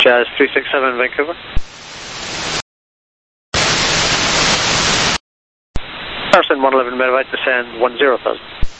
Jazz 367 Vancouver. Carson 111 megabyte, descend 10,000.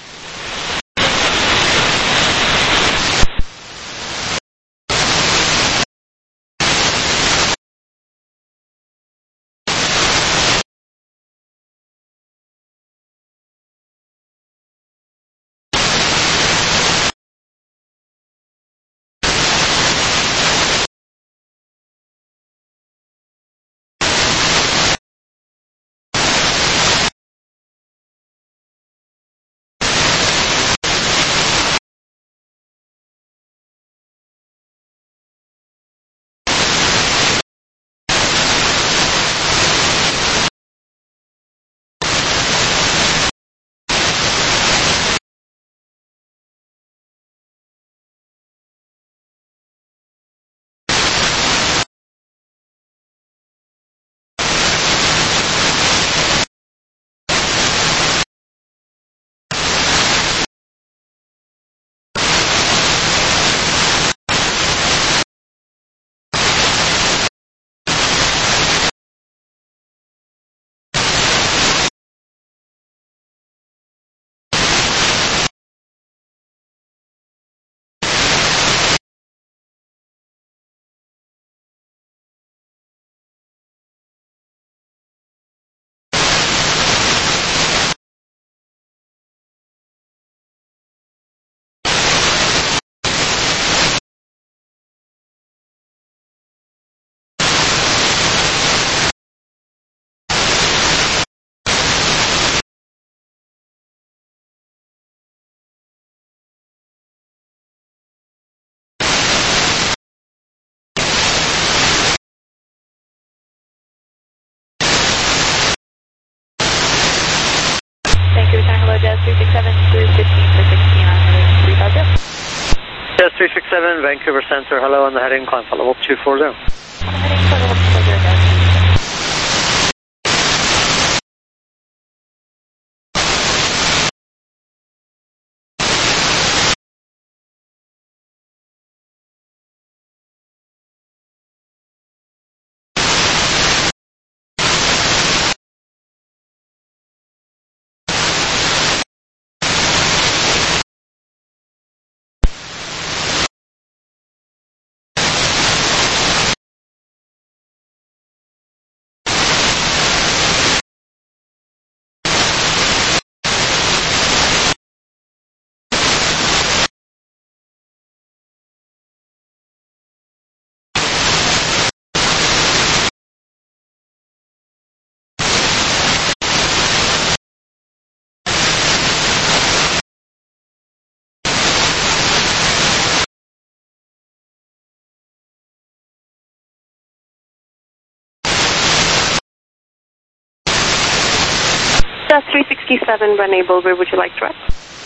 Hello, Jazz 367, 215 for 16 on heading 350. Jazz 367 Vancouver Center, hello on the heading, climb for level 240. Heading for level 240, Jazz. Jazz 367, Renable, where would you like direct?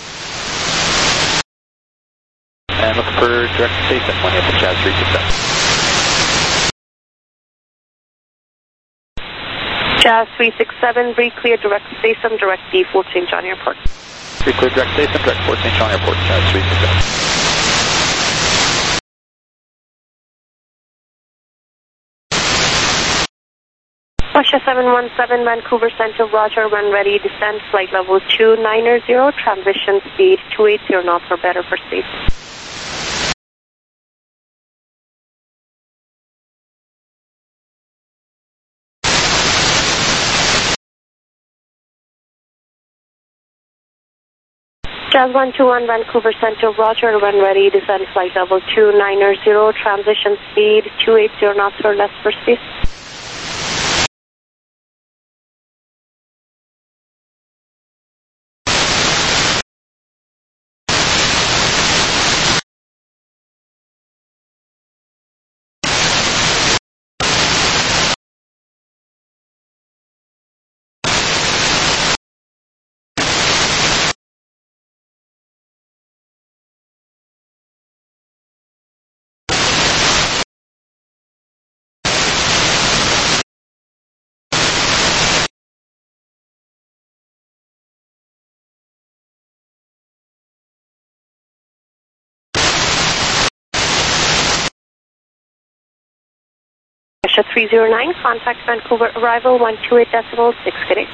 And looking for direct station, one for Jazz 367. Jazz 367, breathe clear, direct station, direct D4 St. John Airport. Breathe clear, direct station, direct Fort St. John Airport, Jazz 367. Russia 717, Vancouver Center, Roger, when ready, descend, flight level 290, transition speed 280 knots or better for speed. Jazz 121, Vancouver Center, Roger, when ready, descend, flight level 290, transition speed 280 knots or less for speed. Russia 309, contact Vancouver, arrival 128.6, good day.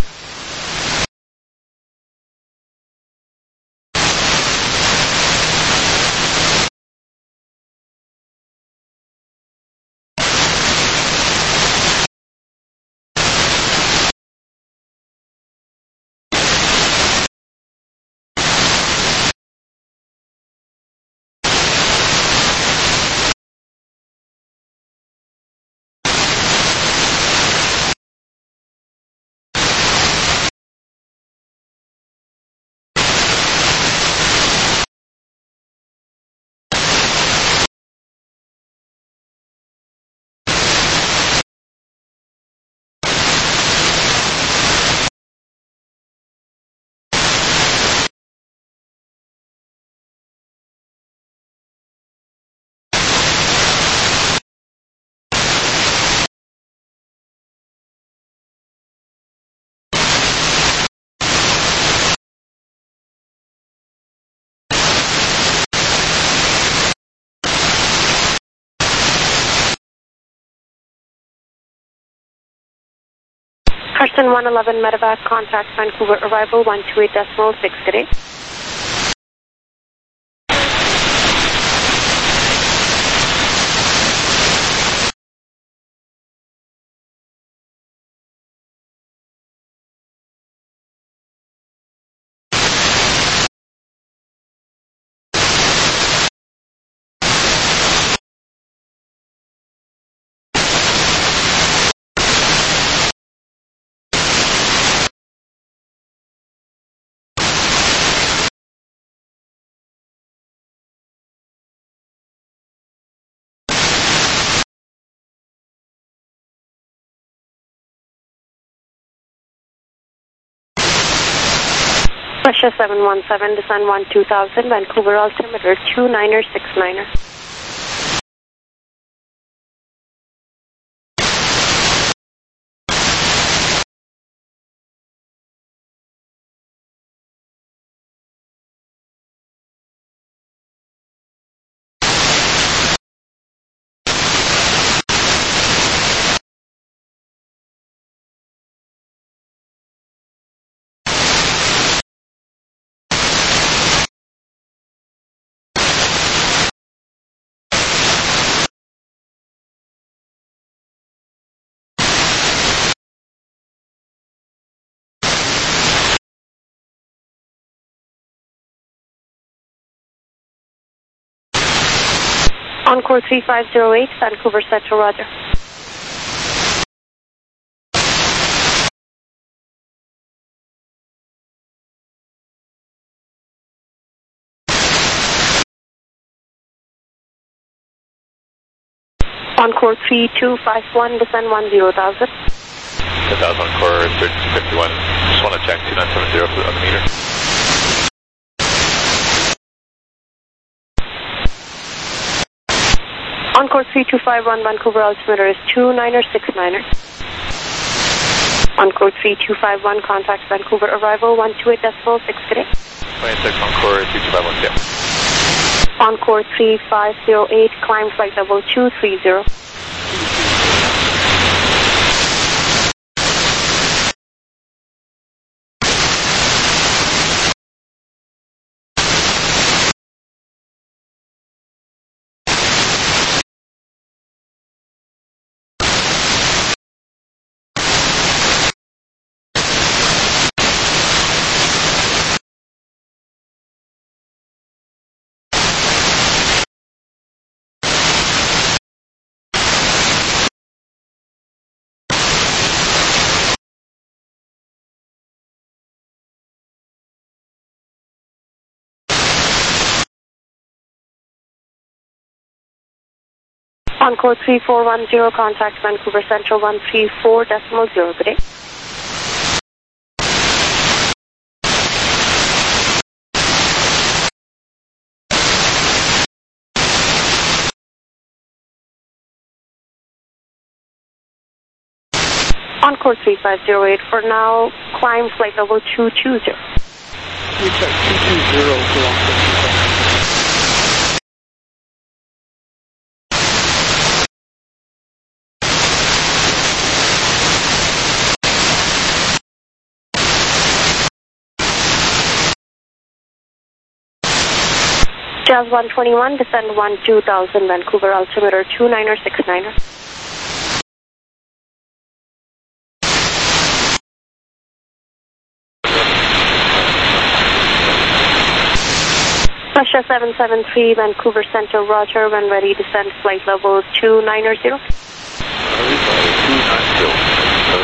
Carson 111 medevac, contact Vancouver, arrival 128.6, good day. Russia 717, descend 12000, Vancouver altimeter 2969er. Encore 3508, Vancouver Central, roger. Encore 3251, descend 10,000. 10,000 Encore 3251. Just want to check 2970 on the meter. Encore 3251, Vancouver altimeter is 2969er. Encore 3251, contact Vancouver, arrival 128.6, good day. 26 Encore 3251, yeah. Encore 3508, climb flight level 230. Encore 3410, contact Vancouver Central 134.0, good day. Encore 3508, for now, climb flight level 220. We check 220 for Encore 3508. Jazz 121, descend 2000, Vancouver, altimeter 2969er. Russia 773, Vancouver Center, roger, when ready, descend flight level 290. 290.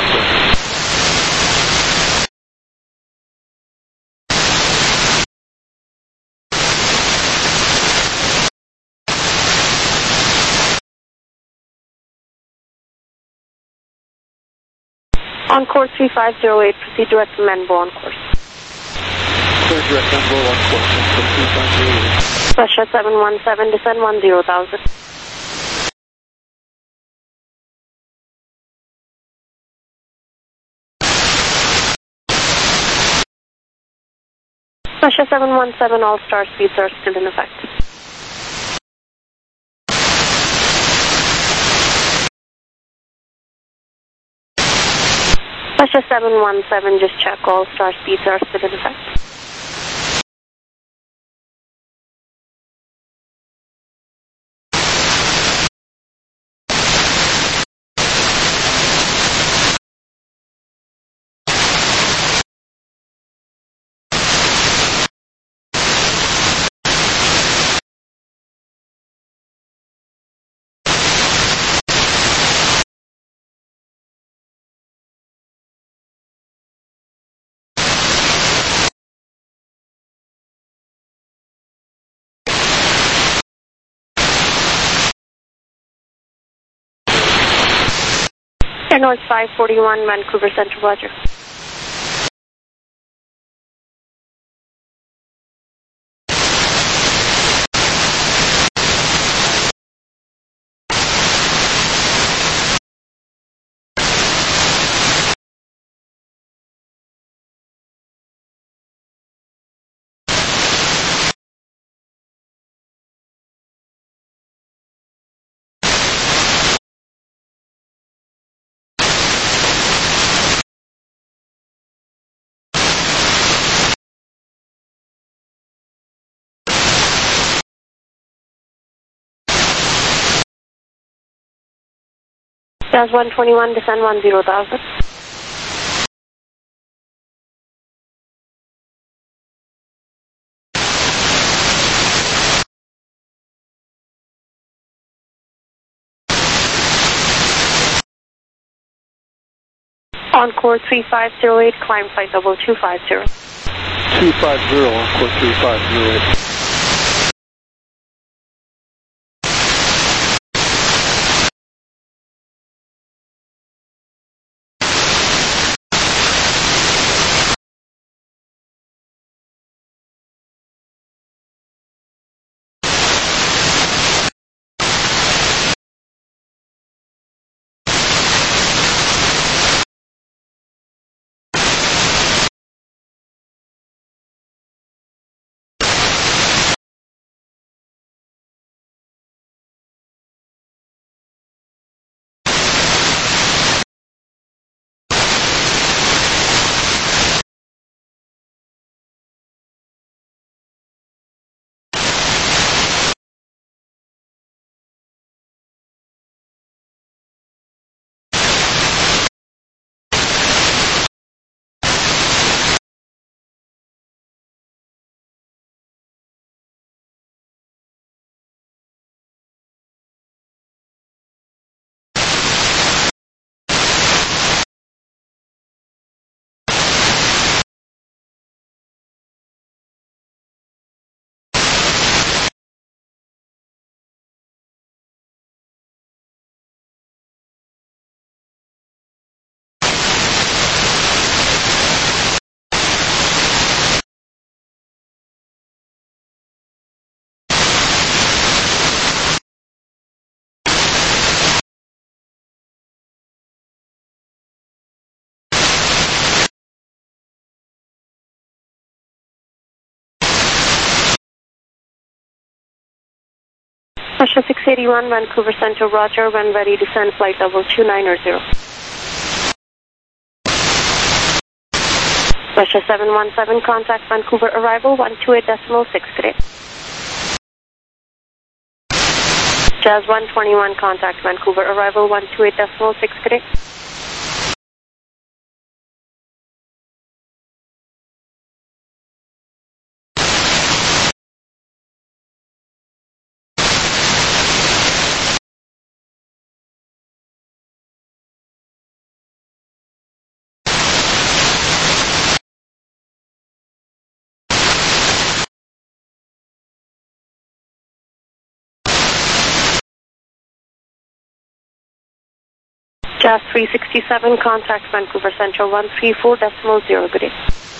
On course 3508, proceed direct to Manbo on course. Clear direct Manbo on course, 3508. Russia 717, descend 10,000. Russia 717, all star speeds are still in effect. Russia 717, just check, all star speeds are still in effect. Air North 541, Vancouver Center, roger. Jazz 121, descend 10,000. On course 3508, climb flight level 250. 250 on course 3508. Russia 681, Vancouver Center, roger, when ready, descend flight level 290. Russia 717, contact Vancouver arrival 128.6 today. Jazz 121, contact Vancouver, arrival 128.6, good day. Jazz 367, contact Vancouver Central 134.0, good day.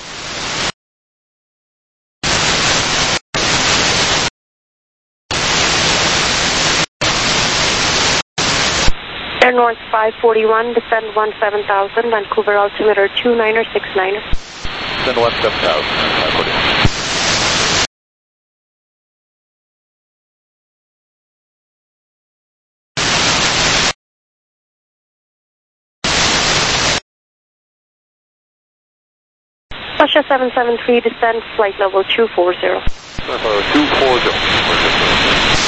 Air North 541, descend 17,000, Vancouver altimeter 2969. Descend 17,000, 541. Russia 773, descend flight level 240. 240.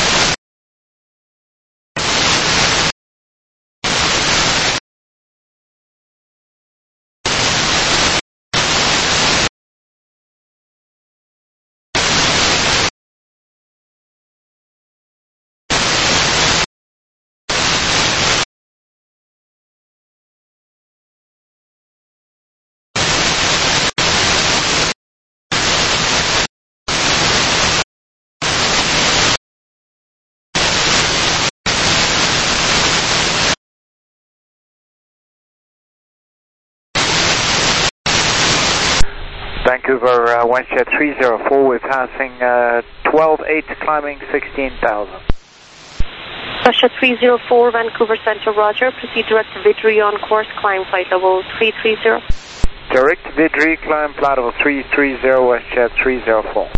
Vancouver, WestJet 304, we're passing 12.8, climbing 16,000. Russia 304, Vancouver Central, roger. Proceed direct to Vidri on course, climb flight level 330. Direct Vidri, climb flight level 330, WestJet 304.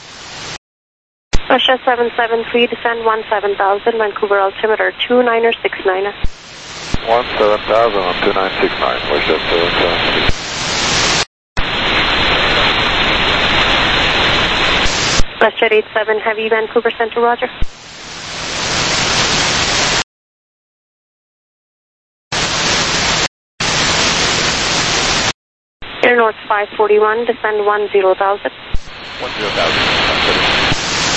Russia 773, descend 17,000, Vancouver altimeter 2969. 17,000 on 2969, WestJet 773. WestJet 87, heavy, Vancouver Central, roger. Air North 541, descend 10,000. 10,000.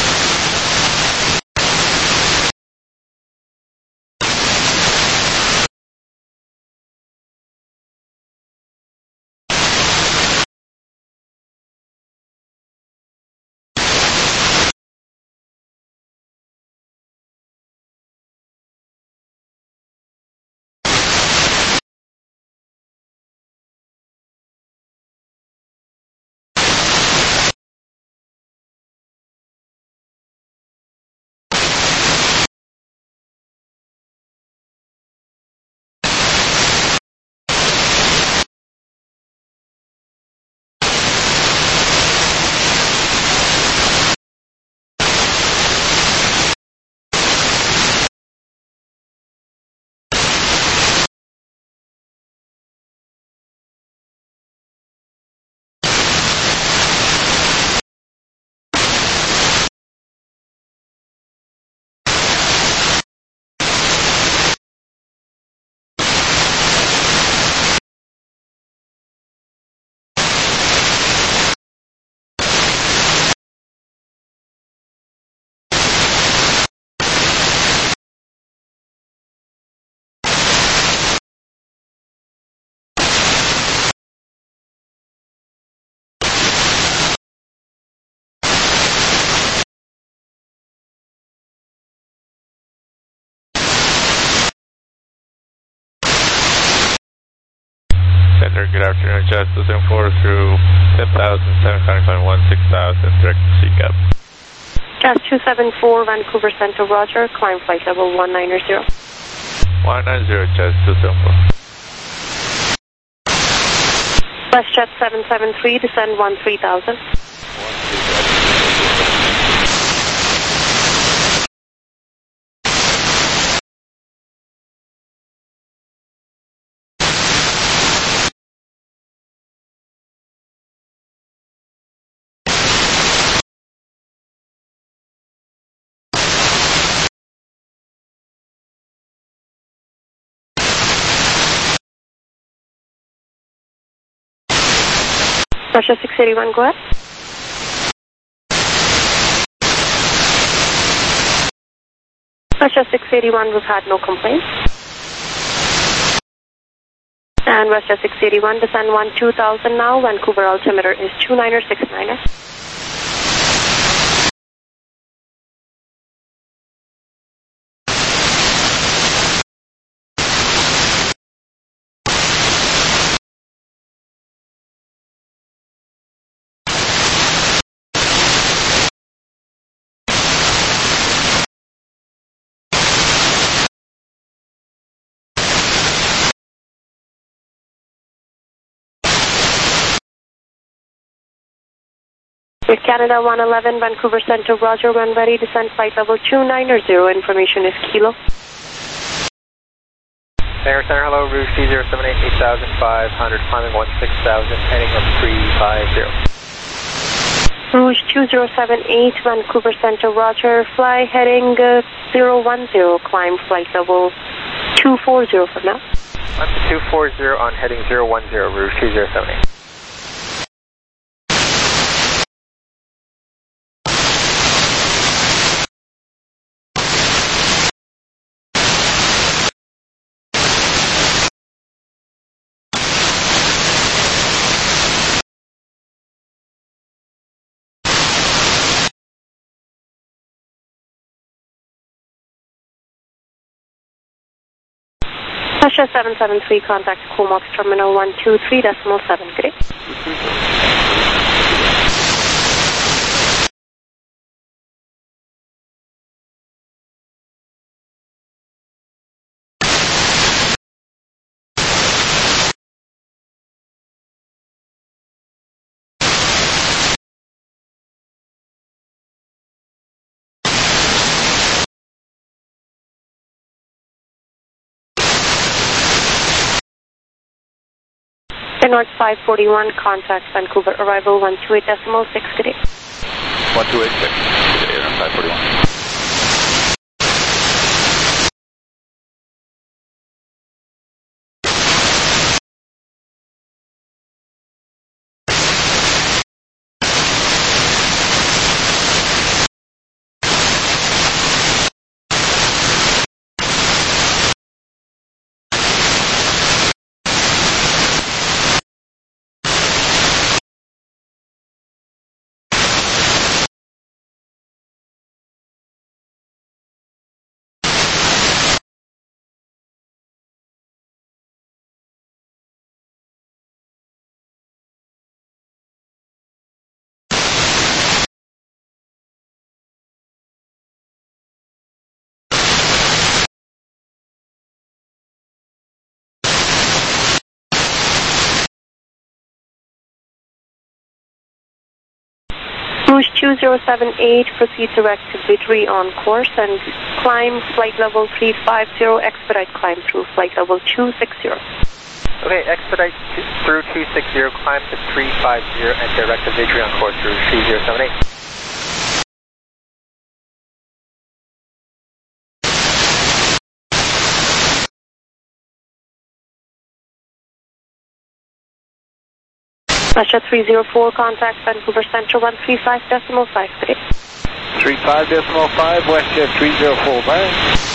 Center, good afternoon, Jazz 274 through 10,000, 16,000, direct to CCAP. Jazz 274, Vancouver Central, roger. Climb flight level 190. 190, Jazz 274. WestJet 773, descend 13,000. 13,000. Russia 681, go ahead. Russia 681, we've had no complaints. And Russia 681, descend 2000 now. Vancouver altimeter is 2969er. With Canada 111, Vancouver Center, Roger, when ready, descend flight level 290, information is Kilo. Center, hello, Rouge 3078, 8500, climbing 16,000, heading up 350. Rouge 2078, Vancouver Center, Roger, fly heading 010, climb flight level 240 for now. I'm 240 on heading 010, Rouge 2078. Russia 773, contact Comox Terminal 123.7, good day. North 541, contact Vancouver, arrival 128.6, good day. 1286, good day, North 541. Rouge 2078, proceed direct to Vitry on course and climb flight level 350, expedite climb through flight level 260. Okay, expedite through 260, climb to 350 and direct to Vitry on course through 3078. Russia 304, contact Vancouver Center 135.5, good day. 35.5, WestJet 304, bye.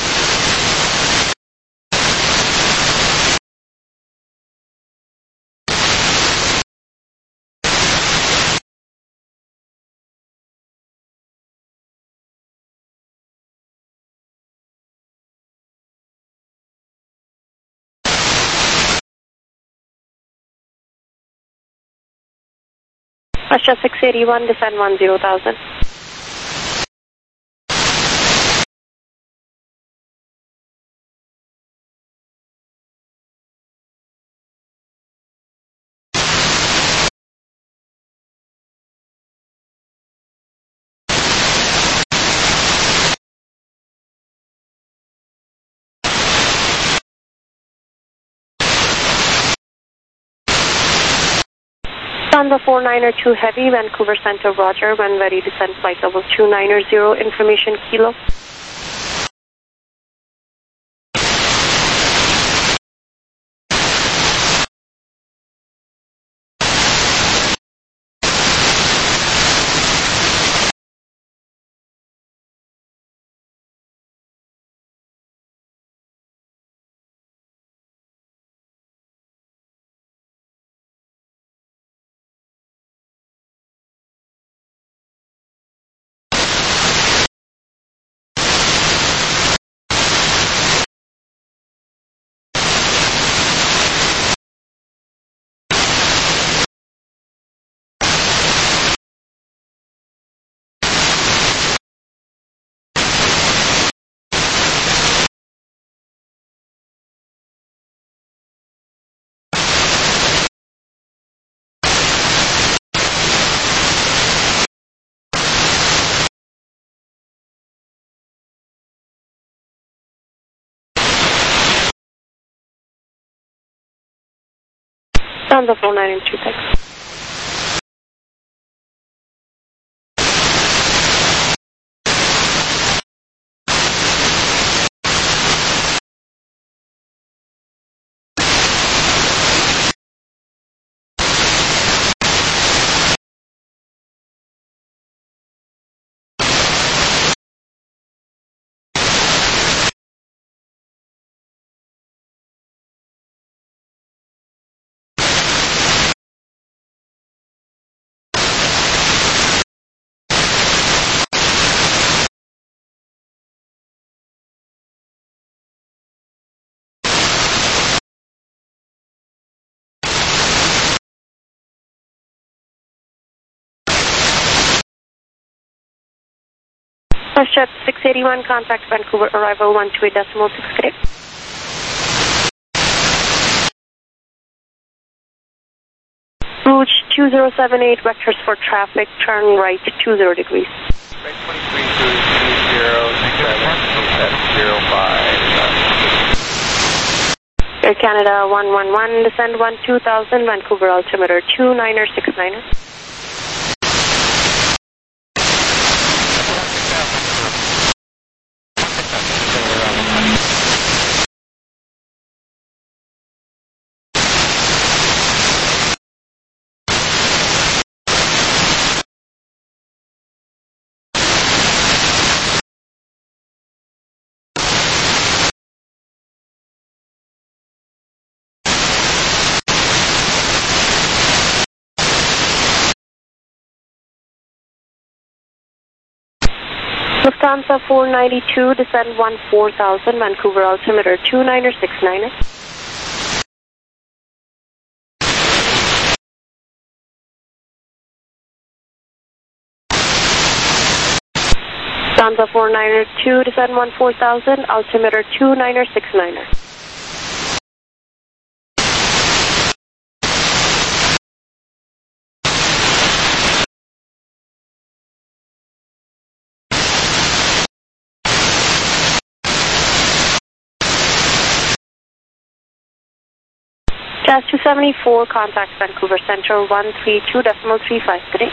Russia 681, descend 10,000. Lufthansa 492 Heavy, Vancouver Center, Roger, when ready, descend flight level 290, information Kilo. Sounds up 4926. Jet 681, contact Vancouver, arrival 128.6. Rouge 2078, vectors for traffic, turn right 20 degrees. Right 23 Air Canada 111, descend 12000, Vancouver altimeter 2969. Lufthansa 492, descend 14000, Vancouver altimeter 2969. Lufthansa 492, descend 14000, altimeter 2969. Jazz 274, contact Vancouver Central 132.35 today.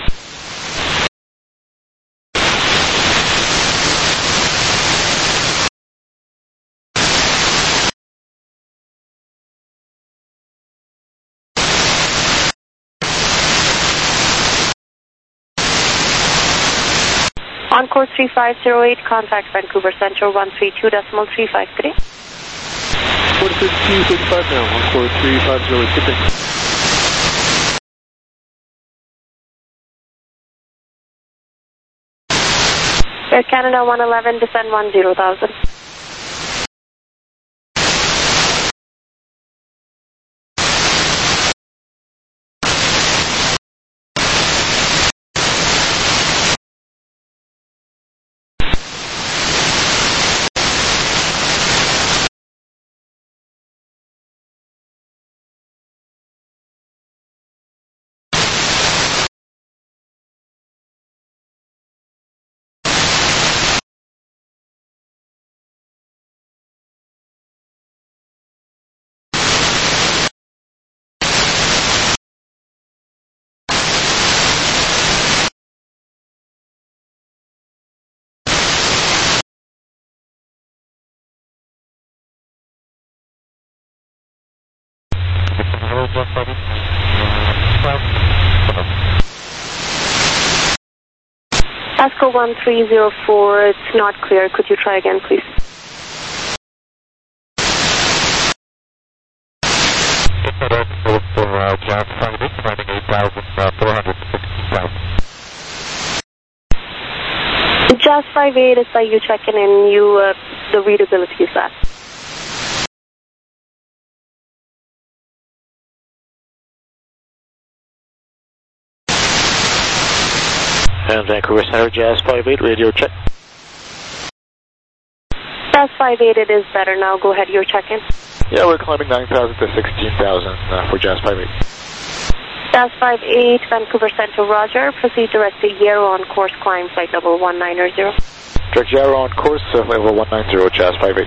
Encore 3508, contact Vancouver Central 132.35 today. 45 now, Encore 3508, good day. Air Canada 111, descend 10,000. ASCO 1304, it's not clear. Could you try again, please? Jazz 58 is like you checking in, the readability is that. And Vancouver Center, Jazz 58, radio check. Jazz 58, it is better now. Go ahead, you're checking. Yeah, we're climbing 9,000 to 16,000 for Jazz 58. Jazz 58, Vancouver Center, roger. Proceed direct to Yarrow on course, climb flight level 190. Direct Yarrow on course, level 190, Jazz 58.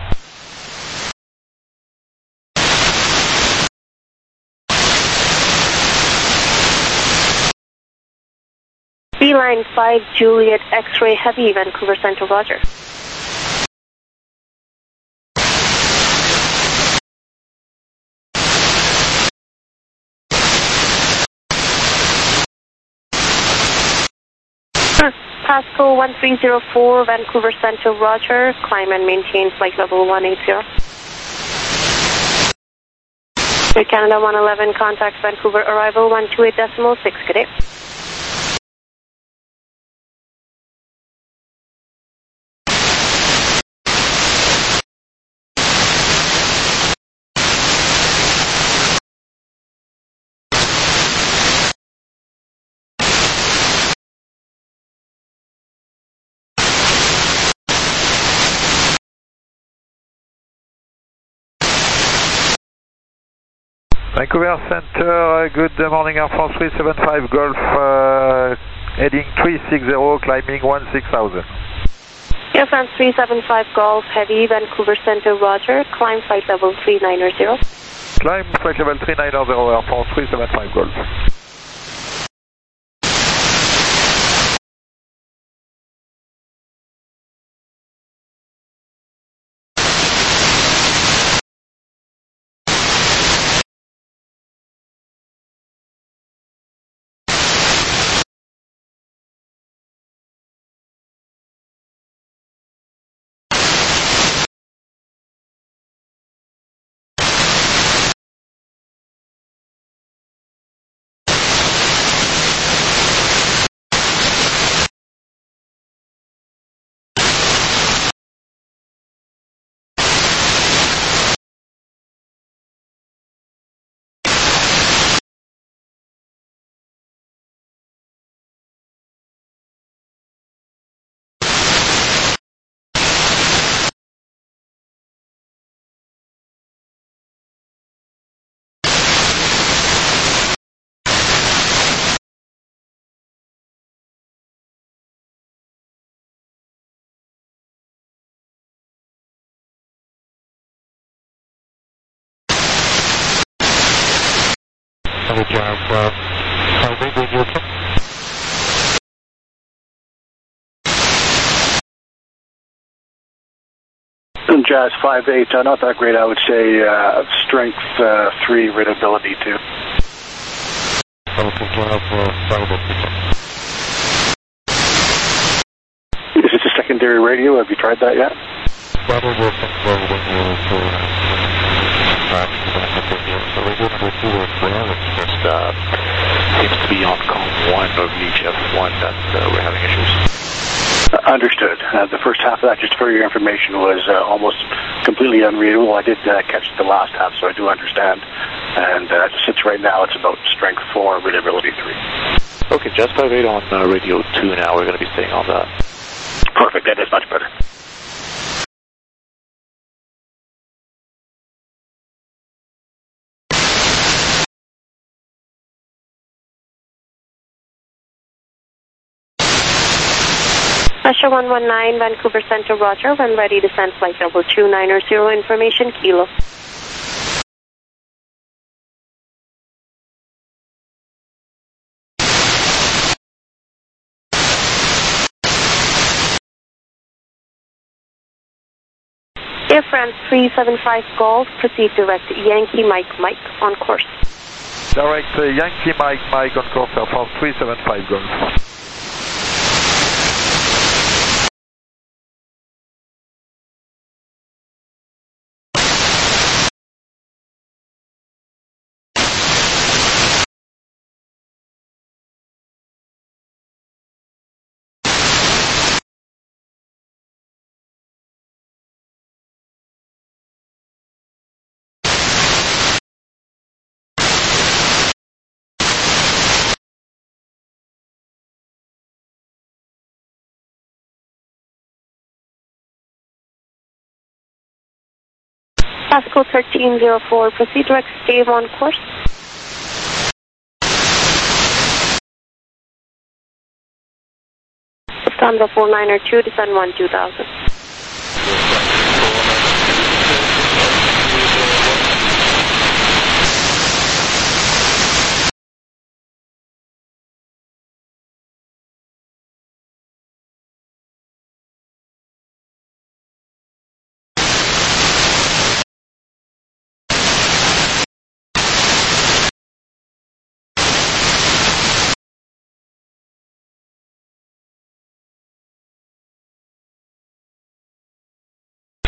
Line 5 Juliet X-Ray Heavy, Vancouver Center, Roger. Pasco 1304, Vancouver Center, Roger. Climb and maintain flight level 180. Canada 111, contact Vancouver, arrival 128.6, good day. Vancouver Center, good morning, Air France 375 Golf, heading 360, climbing 16,000. Air France 375 Golf Heavy, Vancouver Center, Roger. Climb flight level 3900. Climb flight level 3900, Air France 375 Golf. Jazz 5-8, not that great, I would say. Strength 3, readability 2. Is it a secondary radio? Have you tried that yet? Seems to be on COM 1 or VHF 1 that we're having issues. Understood. The first half of that, just for your information, was almost completely unreadable. I did catch the last half, so I do understand. And as it sits right now, it's about strength 4, readability 3. Okay, Jazz 5-8 on radio 2 now. We're going to be staying on that. Perfect. That is much better. Russia 119, Vancouver Center, Roger. When ready, descend flight level 290, information, Kilo. Air France 375 Golf, proceed direct Yankee Mike on course. Direct Yankee Mike on course, Air France 375 Golf. Pasco 1304, proceed direct stave on course. Lufthansa 492, descend 12000.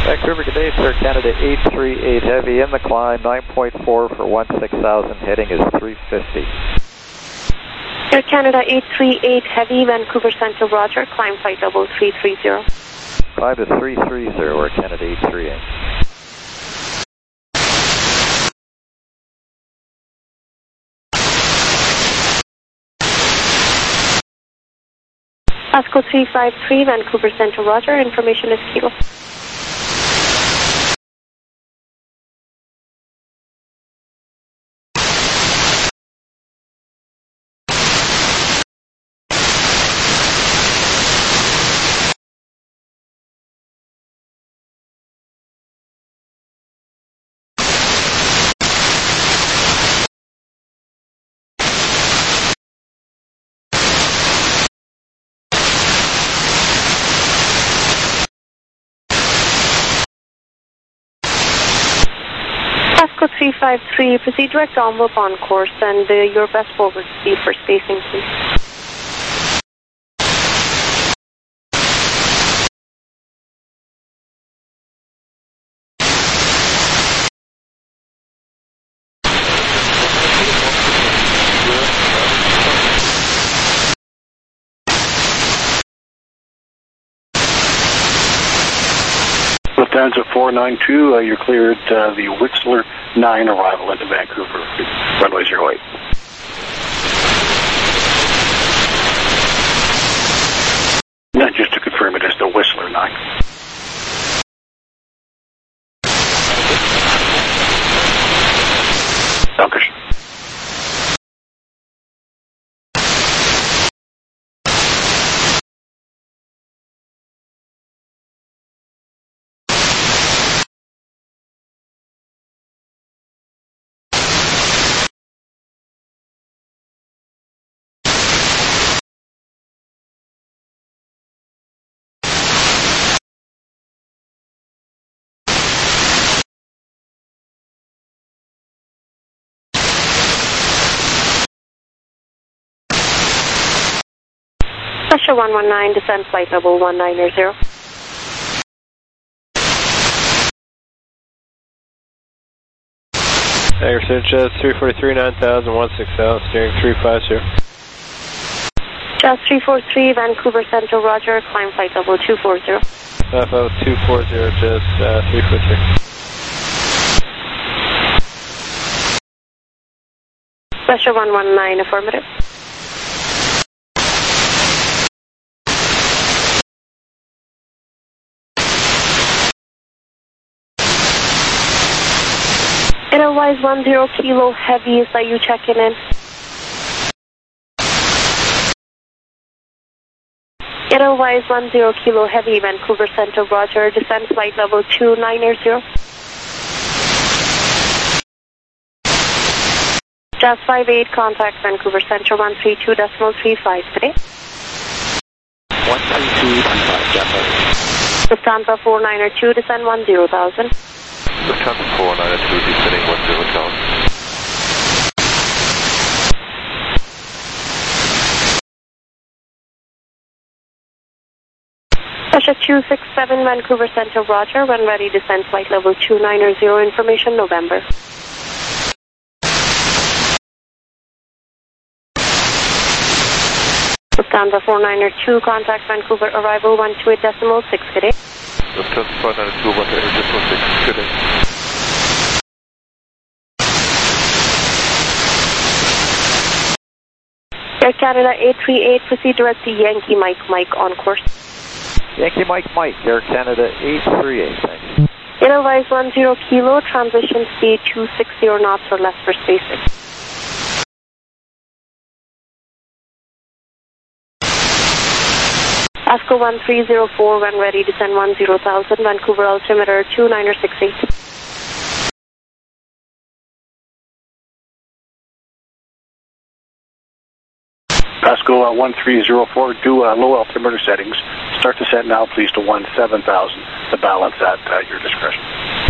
Vancouver, good day, sir. Canada 838 Heavy in the climb, 9.4 for 16,000, heading is 350. Air Canada 838 Heavy, Vancouver Central, Roger, climb flight level 330. Climb is 330, Air Canada 838. Pasco 353, Vancouver Central, Roger, information is Kilo. Pasco 353, proceed direct envelope on course and your best forward speed for spacing, please. Lufthansa 492, you're cleared the Whistler 9 arrival into Vancouver, runway 08. And just to confirm, it is the Whistler 9. Dankeschön. Pressure 119, descend flight level 190. Air Jazz 343, 9000, 16,000, steering 350. Jazz 343, Vancouver Central, Roger, climb flight level 240. FO 240, Jazz 343. Pressure 119, affirmative. Edelweiss 10 Kilo Heavy, is that you checking in? Edelweiss 10 Kilo Heavy, Vancouver Central, Roger, descend flight level 290. Jazz 58, contact Vancouver Central 132.35 today. 132.35, Jazz. Lufthansa 492, descend 10,000. Lufthansa 492, descending 10,000. Pressure 267, Vancouver Central, Roger, when ready, descend flight level 290, information November. Lufthansa 492, contact Vancouver, arrival 128.6, good day. Lufthansa 492, 128.6, good day. Air Canada 838, proceed direct to Yankee Mike Mike on course. Yankee Mike Mike, Air Canada 838, thanks. Edelweiss 10 Kilo, transition speed 260 knots or less for spacing. Pasco 1304, when ready, descend 10,000, Vancouver altimeter 2968. Pasco 1304, do low altimeter settings. Start descent now, please, to 17,000. The balance at your discretion.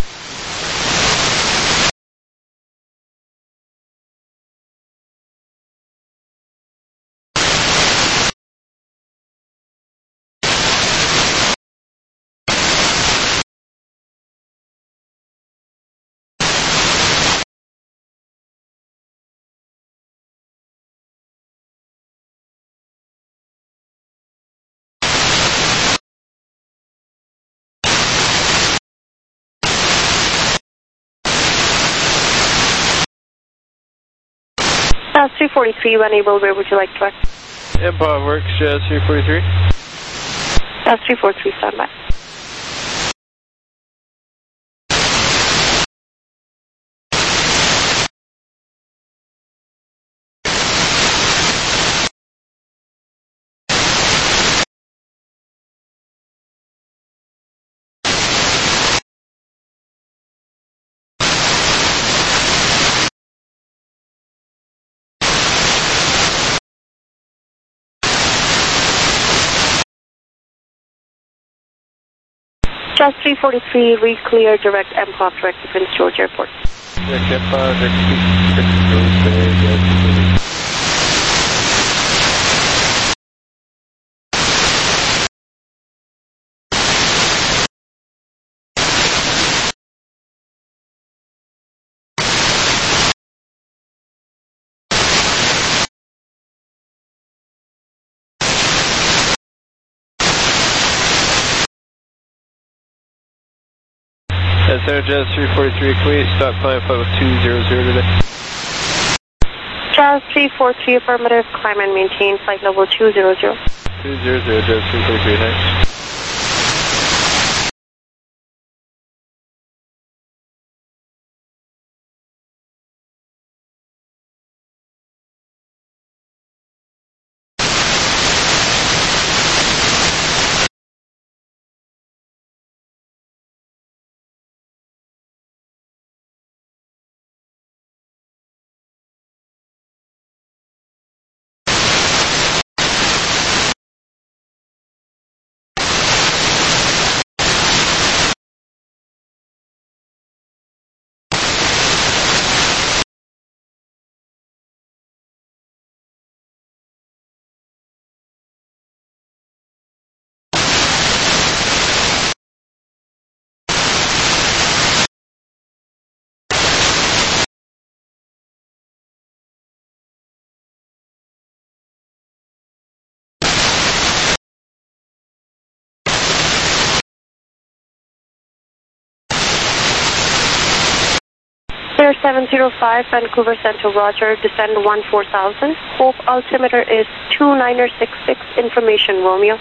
Jazz 343, when able, where would you like to work? Improv works, Jazz 343. Jazz 343, standby. Jazz 343, re-clear direct MPOP direct to Prince George Airport. Direct Improv, direct to Prince George, Jazz 343. Yes, sir, Jazz 343, Kuwait, stop climb flight with 200 today. Jazz 343, affirmative, climb and maintain flight level 200. 200, Jazz 343, thanks. Air 705, Vancouver Central, Roger, descend 14,000. Hope altimeter is 2966, information Romeo.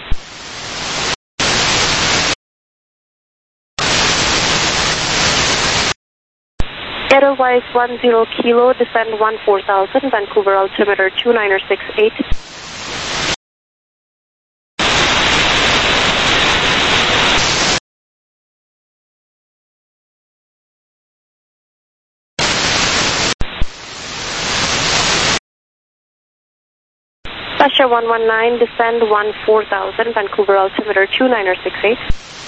Edelweiss 10 kilo, descend 14,000, Vancouver altimeter 2968. Russia 119, descend 14,000, Vancouver altimeter 2968.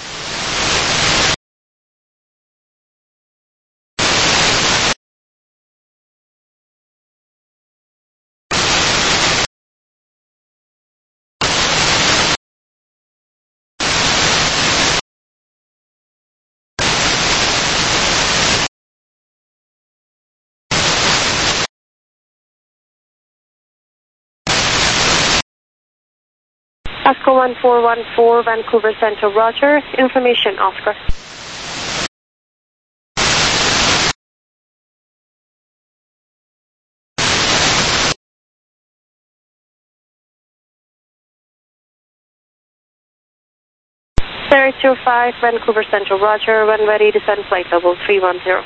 Oscar 1414, Vancouver Central, Roger. Information, Oscar. Sarah 05, Vancouver Central, Roger. When ready, descend flight level 310.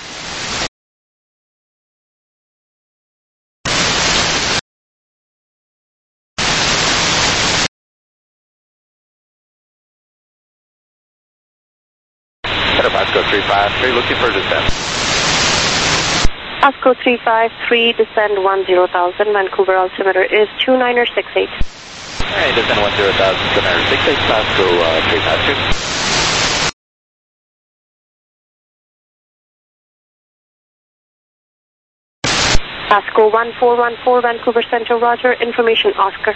Pasco 353, looking for descent. Pasco 353, descend 10,000, Vancouver altimeter is 2968. Alright, descend 10,000, 2968, Pasco 352. Pasco 1414, Vancouver Central, Roger. Information, Oscar.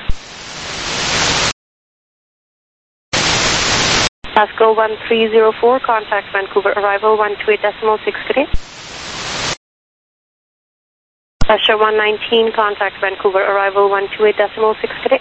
Pasco 1304, contact Vancouver, arrival 128.6 today. Russia 119, contact Vancouver, arrival 128.6 today.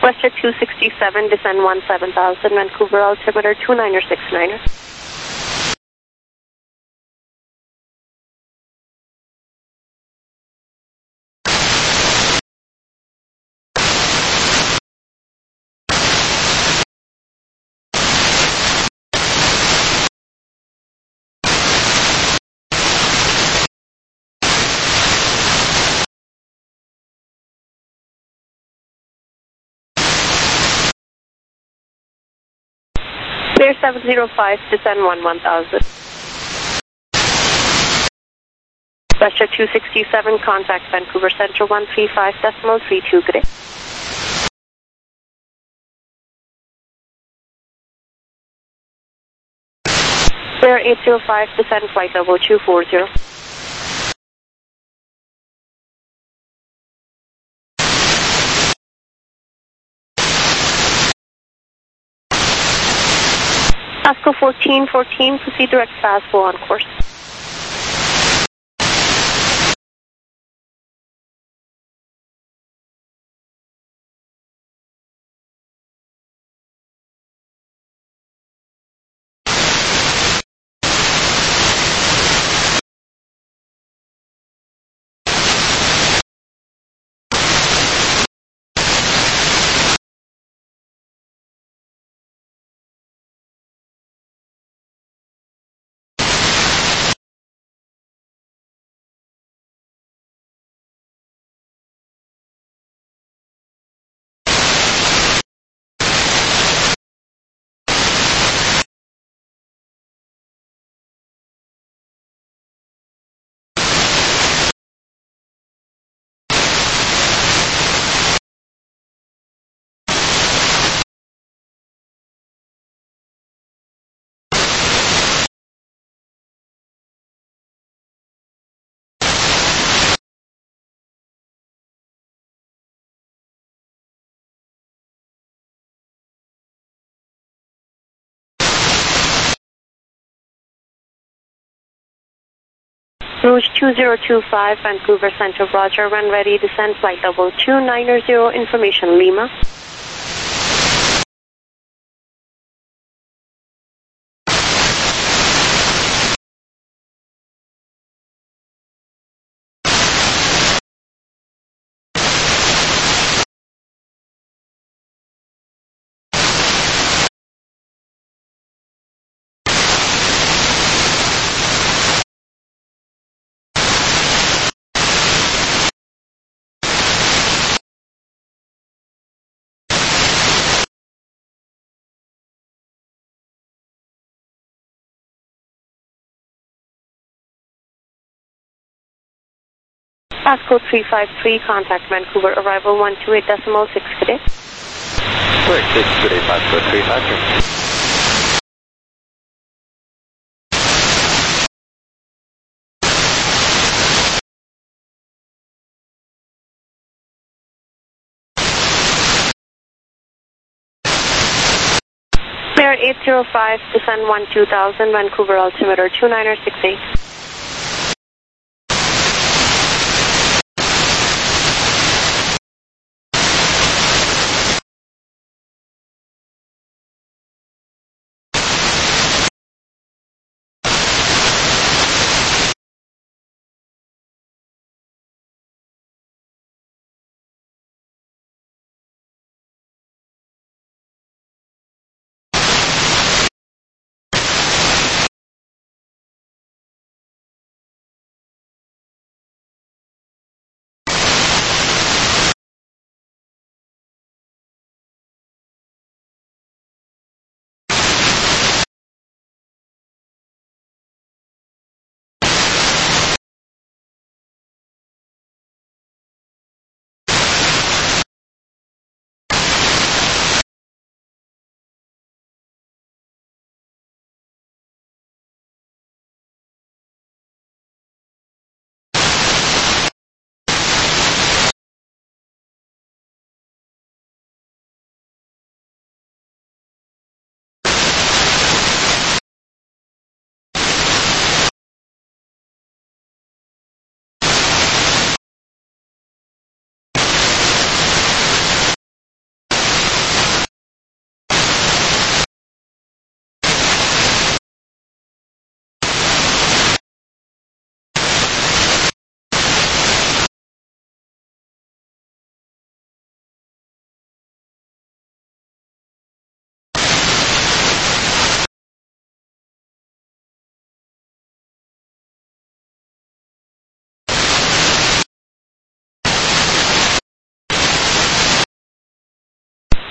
WestJet 267, descend 17,000, Vancouver altimeter 2969er. Clear 705, descend 11,000. WestJet 267, contact Vancouver Central 135.32, good day. Clear 805, descend flight level 240. ASCO 1414, proceed direct fastball on course. Rouge 2025, Vancouver Center, Roger, when ready, descend flight level 290, information Lima. Pascode 353, contact Vancouver, arrival 128.6, good day. Correct, 6, good day, Pascode 353. Clear 805, descend 12,000, Vancouver altimeter 2968.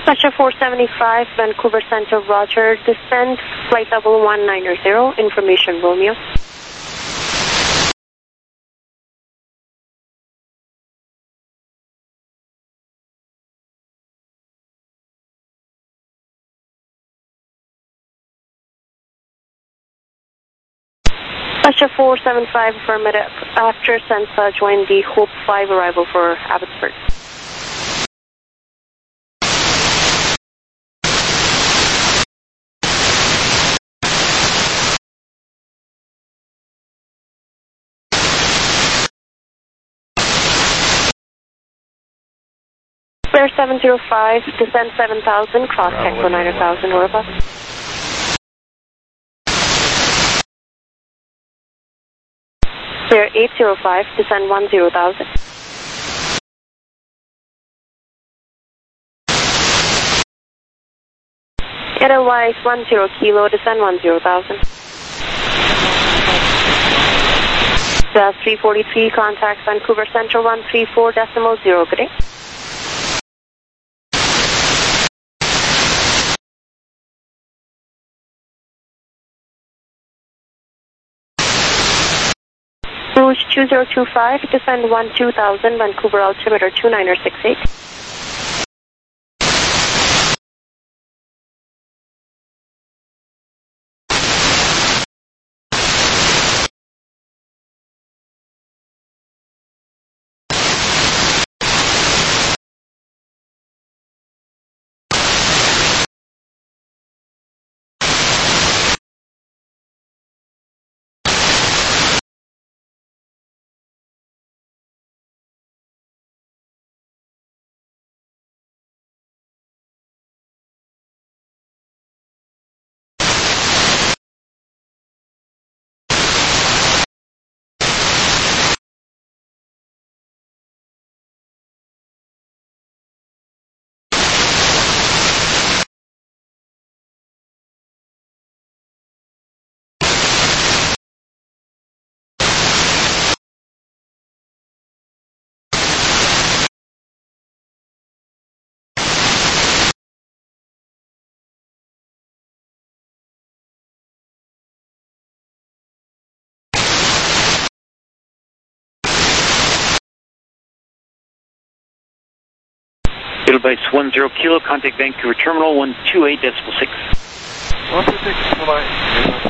Russia 475, Vancouver Center, Roger. Descend, flight level 190, information Romeo. Russia 475, affirmative. After Sensa, join the Hope 5 arrival for Abbotsford. Flare 705, descend 7000, cross Echo 9000, over. Flare 805, descend 10,000. Edelweiss 10 kilo, descend 10,000. Jazz 343, contact Vancouver Central 134.0, good day. Rouge 2025, descend 12,000, Vancouver altimeter 2968. Edelweiss 10 kilo, contact Vancouver Terminal 128.6. 126, bye-bye.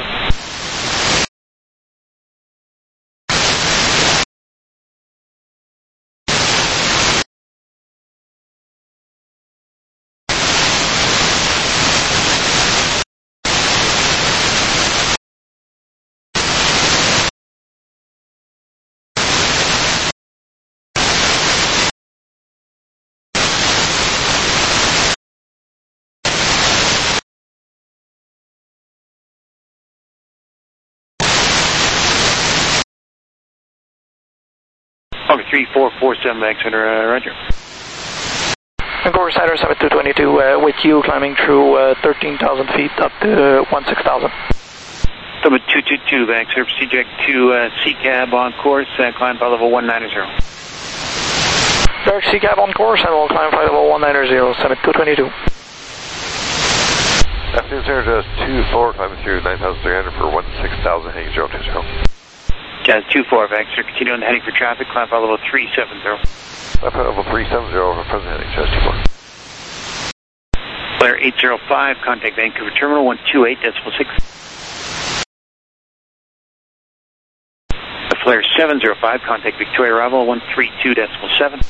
Okay, 3447 back center, Roger. Vancouver Center 7222, with you climbing through 13,000 feet up to 16,000. Number 222 back center, proceed direct to CCAB on course, climb flight level 190. Direct CCAB on course and we'll climb flight level 190, 7222. Afternoon, sir, just 24, climbing through 9,300 for 16,000, heading 020. Jazz 24, Vector, continue on the heading for traffic, climb flight level 370. Climb flight level 370 over present heading, Jazz 24. Flare 805, contact Vancouver Terminal 128.6. Flare 705, contact Victoria arrival 132.7.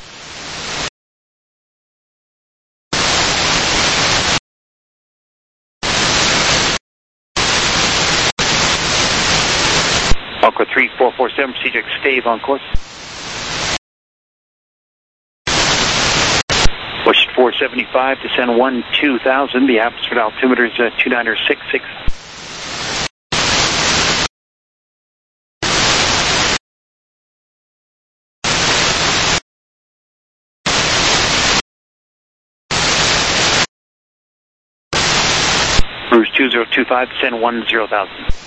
Aqua 3447, proceed direct stave on course. West 475, descend 12,000, the Abbotsford altimeter is 2966. Rouge 2025, descend 10,000.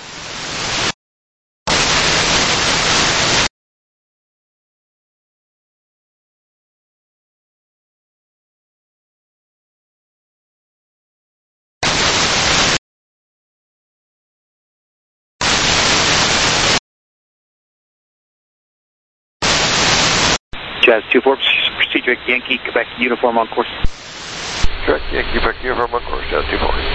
Jazz 2-4, proceed direct Yankee, Quebec uniform on course. Direct Yankee, Quebec uniform on course, Jazz 2-4.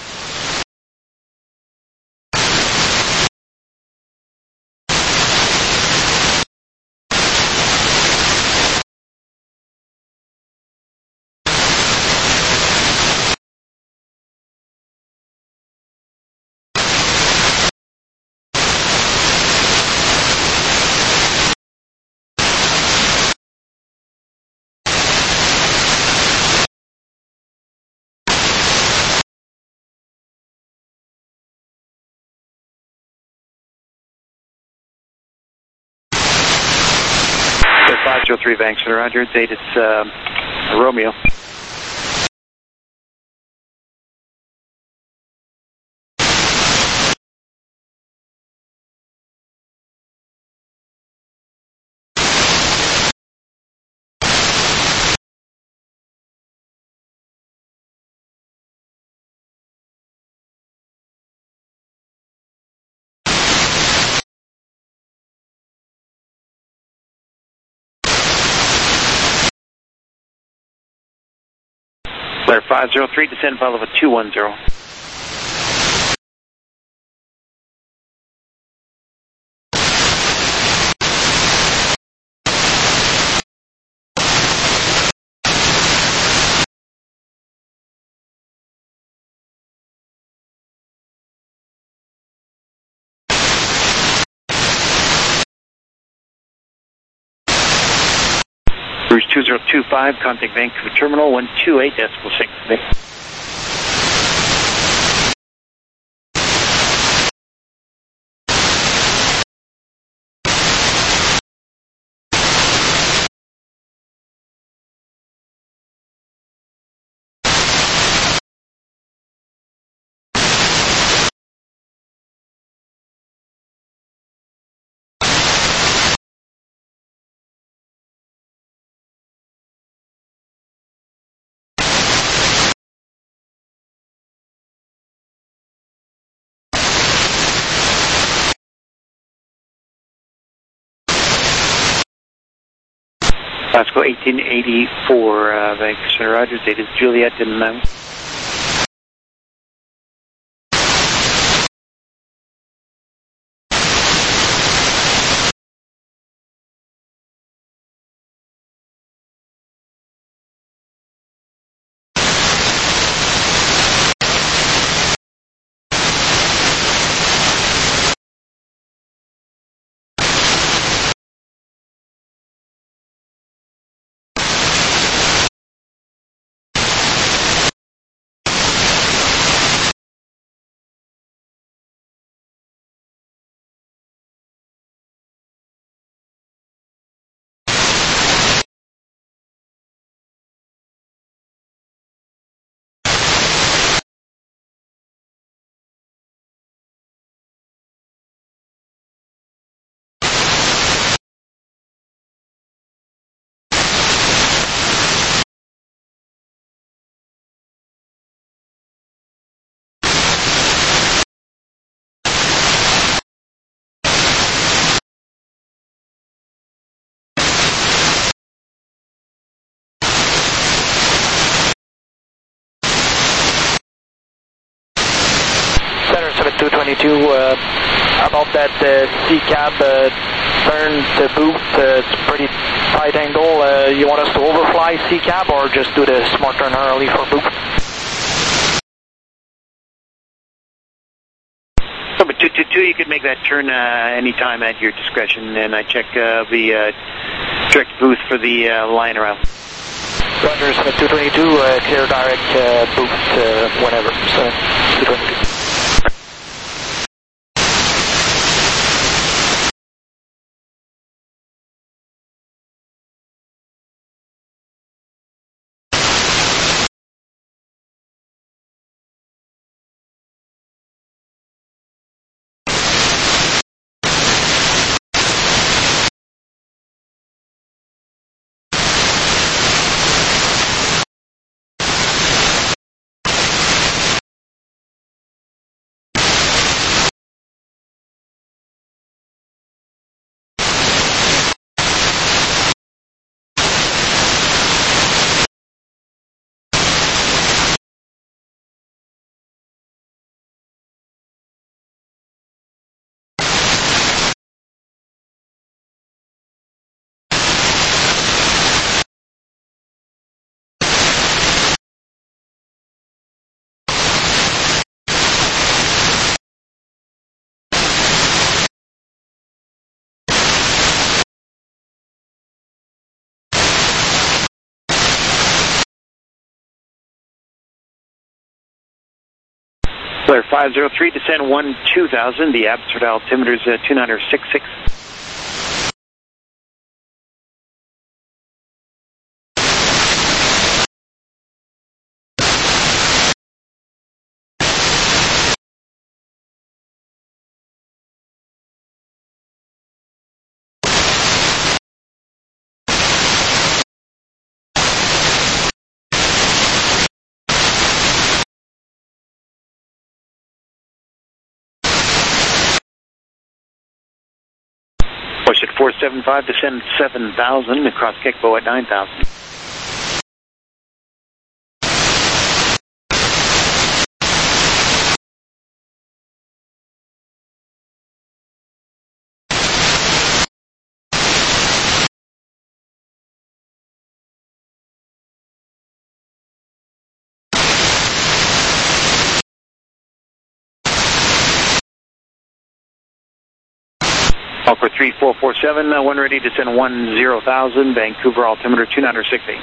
Clear 503 Vancouver, Roger. Date it's Romeo. Clear 503, descend follow of 210. Cruise 2025, contact Vancouver Terminal 128.6. Glasgow 1884, Vancouver, Roger. Date is Juliet and Center 7222, about that C-cab turn to booth, it's pretty tight angle. You want us to overfly C-cab or just do the smart turn early for booth? Number 222, you could make that turn anytime at your discretion, and I check the direct booth for the line around. Roger, 7222, clear direct booth whenever, 222. Clear 503, descend 2000. The absolute altimeter is 2966. Push at 475, descend 7000, across Kickbow at 9000. Alpha 3447, one ready, descend 10,000, Vancouver altimeter 2968.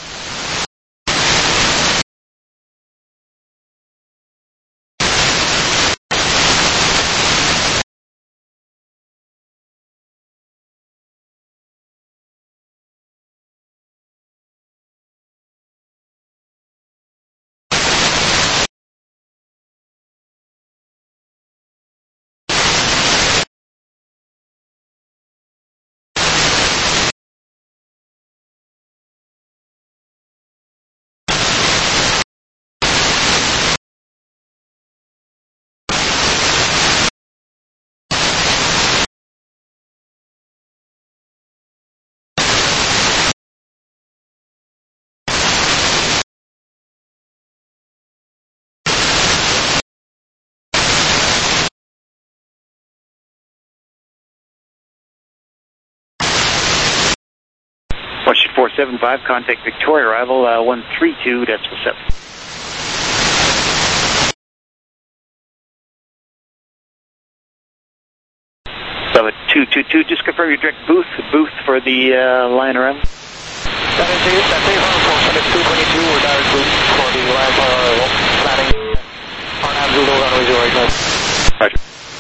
Push at 475, contact Victoria, arrival 132.7. So at 222, just confirm your direct booth for the line arrival. That is it, that's A1 at 222, or direct booth for the line for planning on Abdul runway 0 right now. Roger.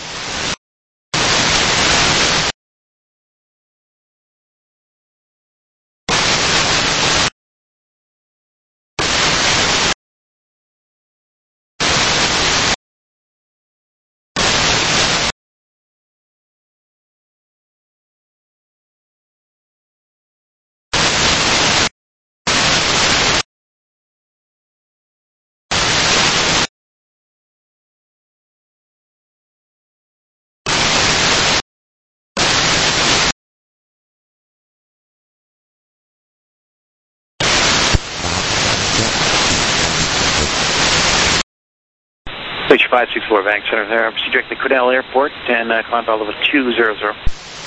Station 564, Bank Center there. Proceed directly to Quinnell Airport and climb level 200.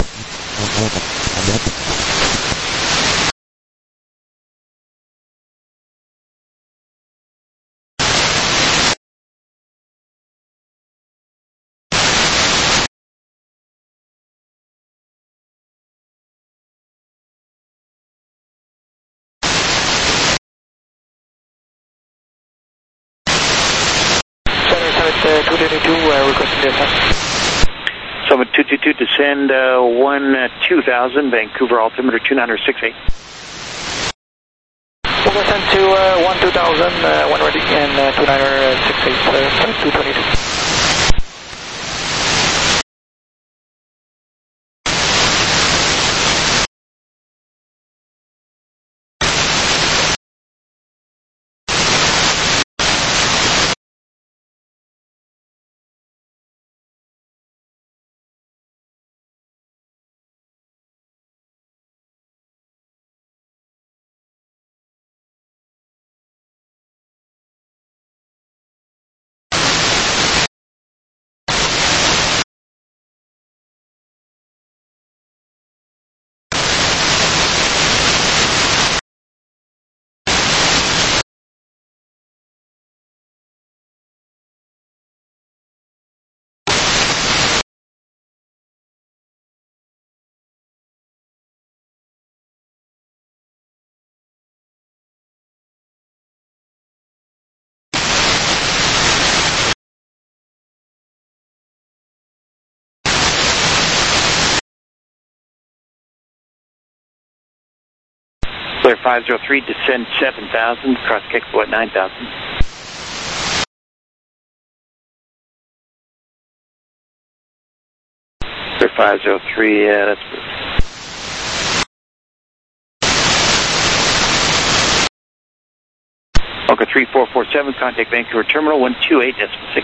Summit 222, requesting descent. Summit 222, descend 2000, Vancouver altimeter 2968. We'll descend to 12,000, when ready, and 2968, Summit 222. Clear 503, descend 7,000, cross Expo at 9,000. Clear 503, yeah, that's good. Oka 3447, contact Vancouver Terminal 128.6.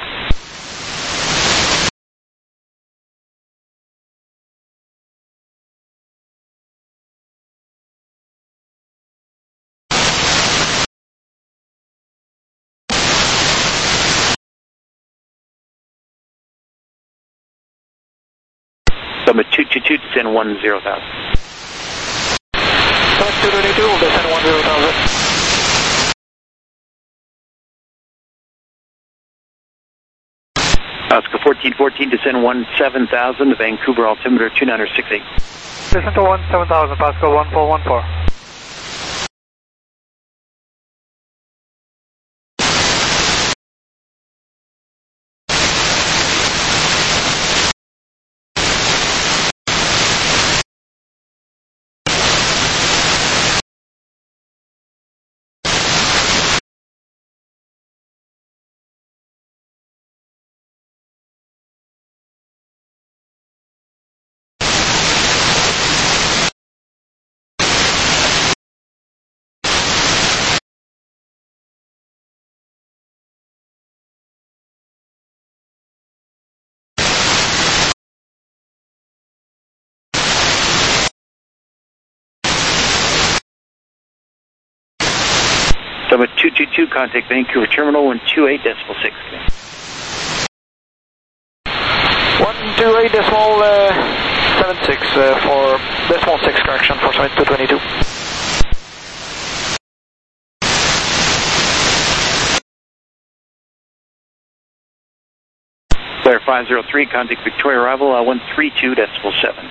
Summit 222, descend 10,000. Summit 222, descend 10,000. Oscar 1414, descend 17,000, Vancouver altimeter 2968. Descend to 17,000, Pascal 1414. Summit 222, contact Vancouver Terminal 128.6. 128.76 for decimal 6 correction for Summit 222. Clear 503, contact Victoria arrival 132.7.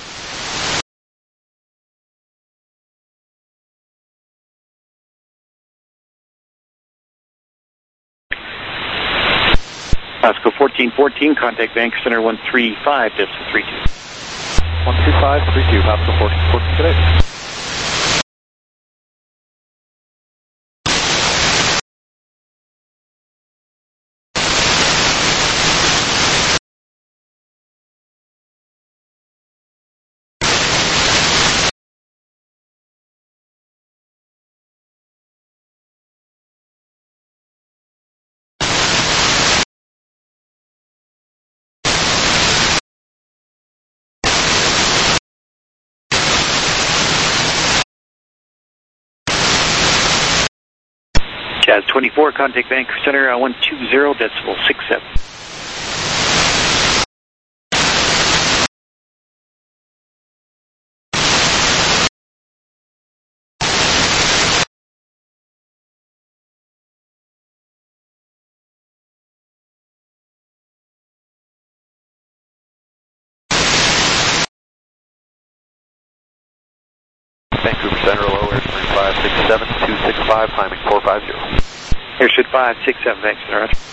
Oscar 1414, contact Vancouver Center 135.32. 12532, Oscar 1414 today. Jazz 24, contact Vancouver Center 120.67. Vancouver Center, low air 3567, 265, climbing 450. Airshoot 567, Vancouver Center.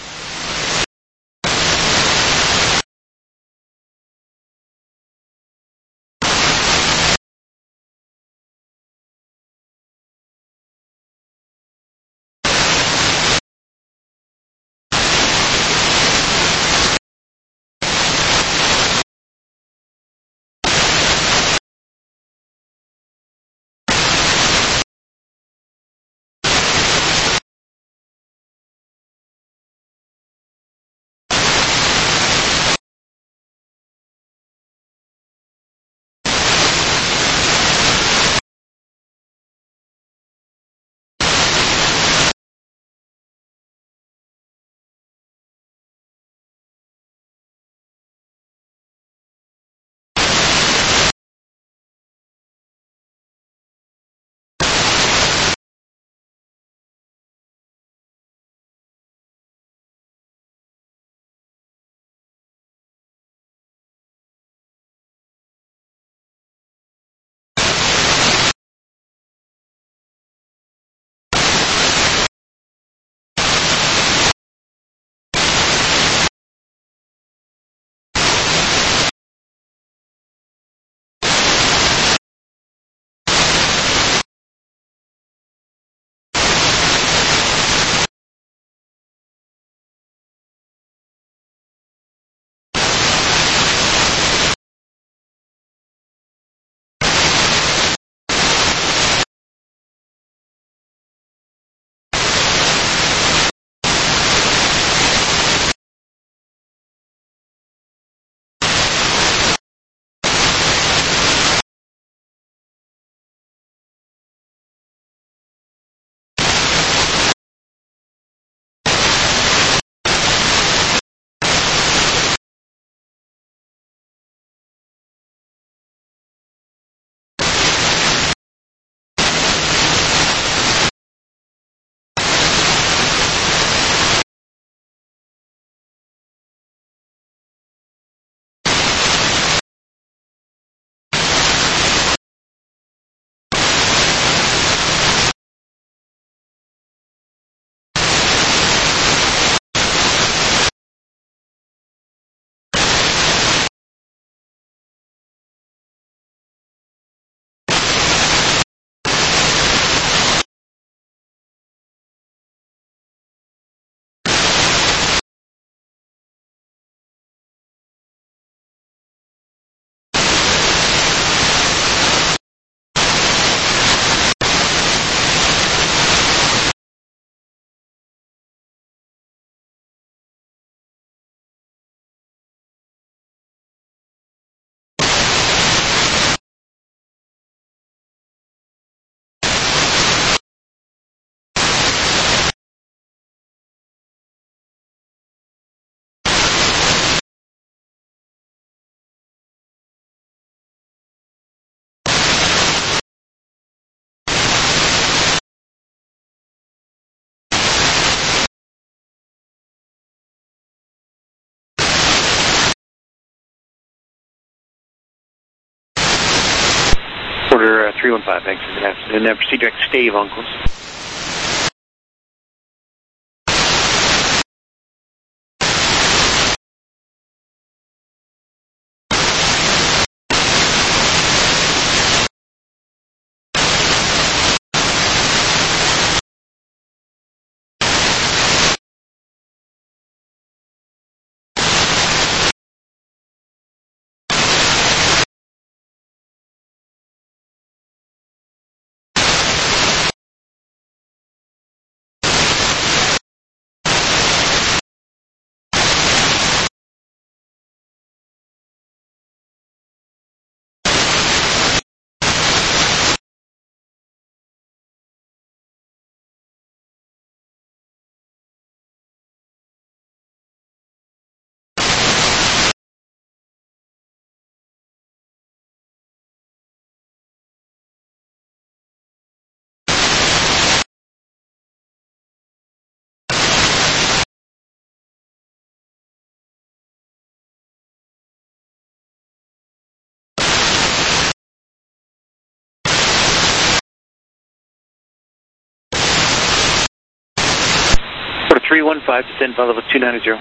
315, thanks. Good afternoon. Proceed direct to Stave on course. For 315, descend flight level 290.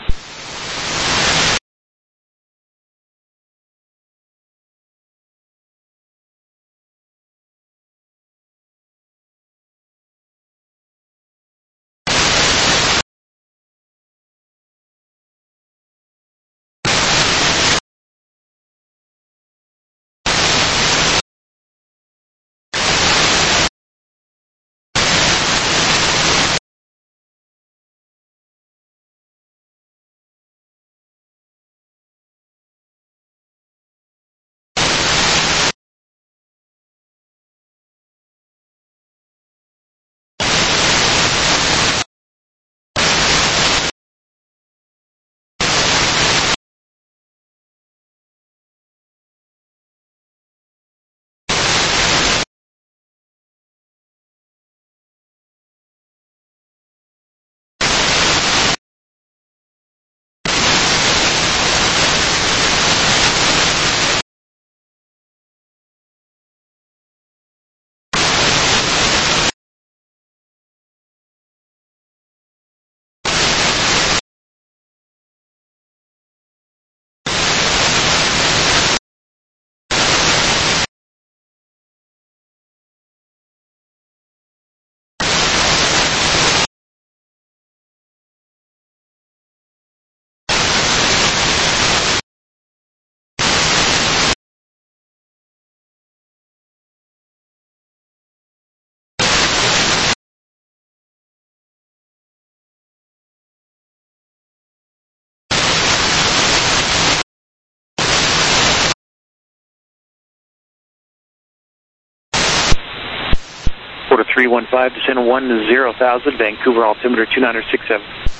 Quarter 315, descend 10,000, Vancouver altimeter 2967.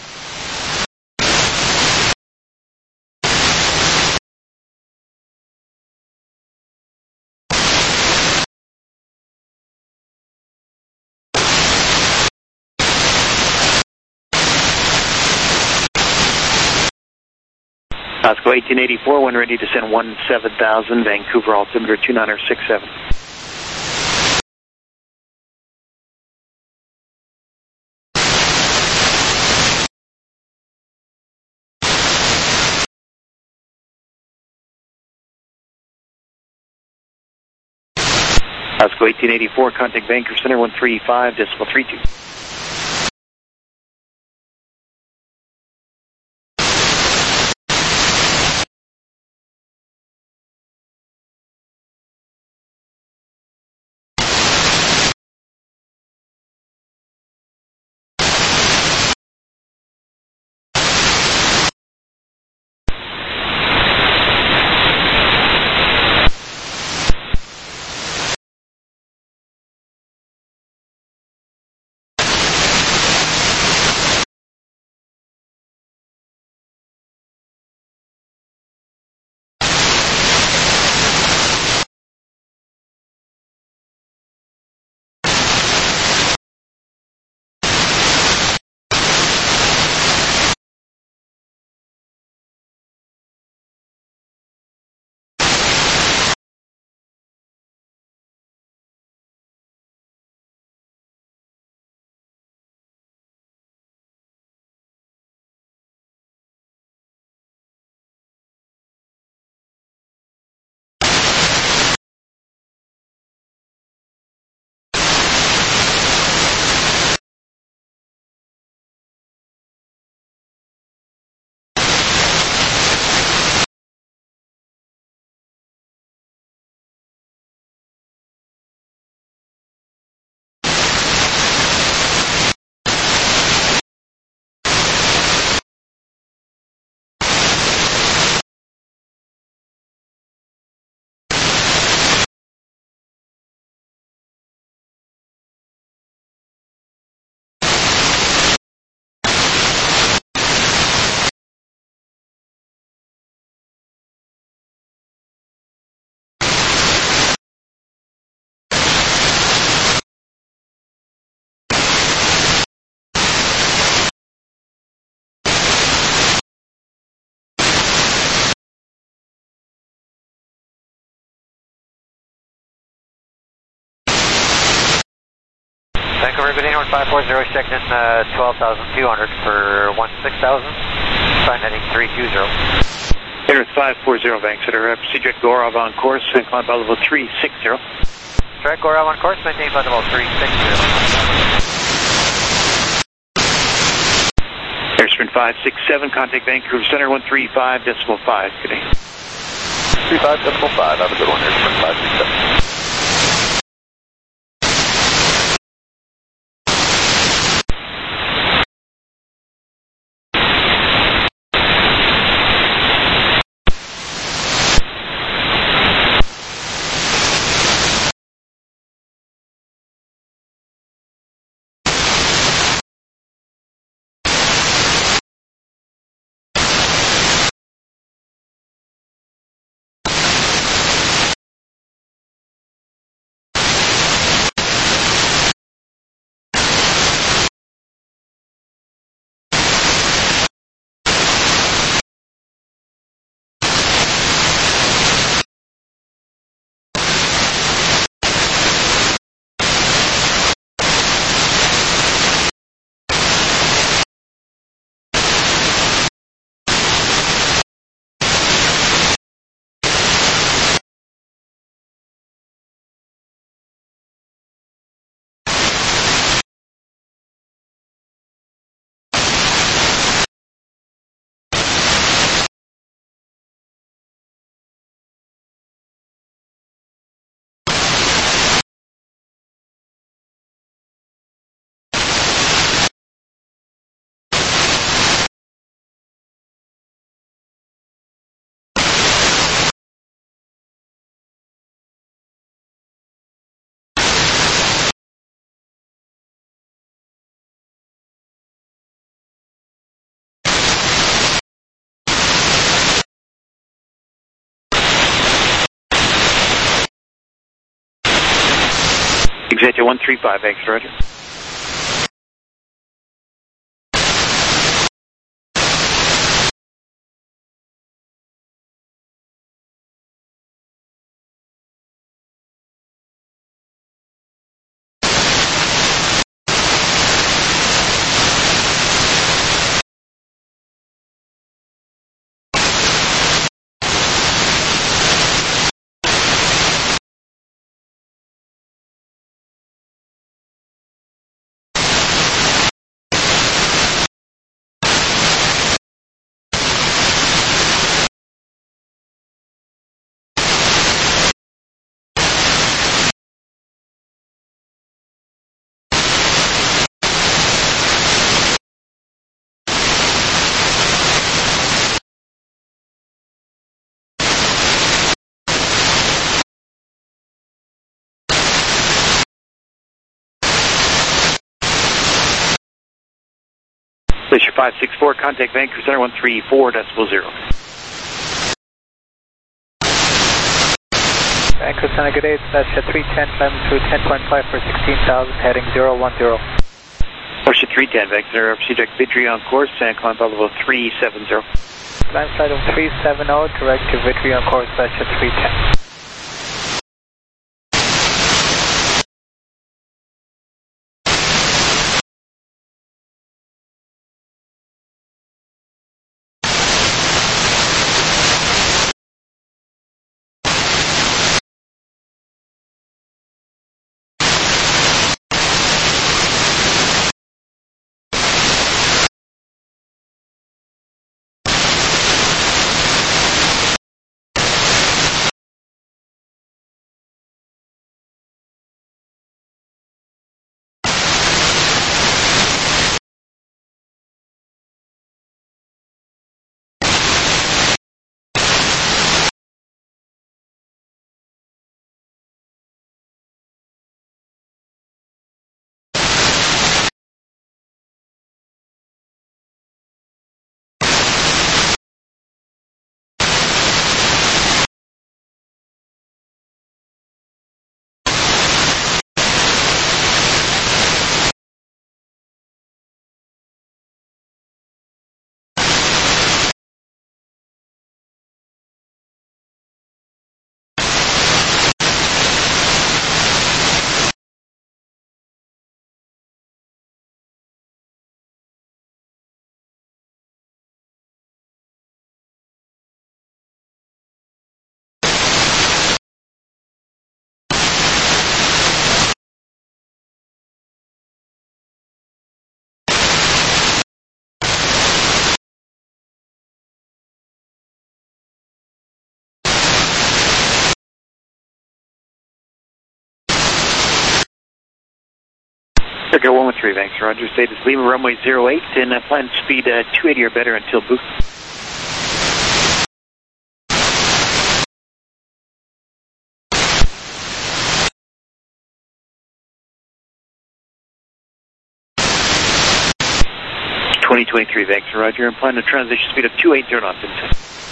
Osco 1884, when ready, descend 17,000, Vancouver altimeter 2967. Osco 1884, contact Vancouver Center 135.32. Vancouver Beginning 1540, checked in 12,200 for 16,000. Sign heading 320. Air 540, Vancouver. Proceed direct Gorov on course and climb by level 360. Direct Gorov on course, maintain flight level 360. Airsprint 567, contact Vancouver Center 135.5. Good day. 35.5, have a good one, Airsprint 567. Executive 135, X, roger. Glacier 564, contact Vancouver Center 134.0. Vancouver Center, good day. That's at 310, climbing through 10.5 for 16,000, heading 010. Porsche 310, Vancouver, proceed direct Vitry on course and climb by level 370. Climb flight of 370, direct to Vitry on course, that's at 310. Circuit 113, thanks, Roger. Status Lima, runway 08, and plan speed 280 or better until boost. (2023), thanks, Roger. And plan a transition speed of 280 knots into.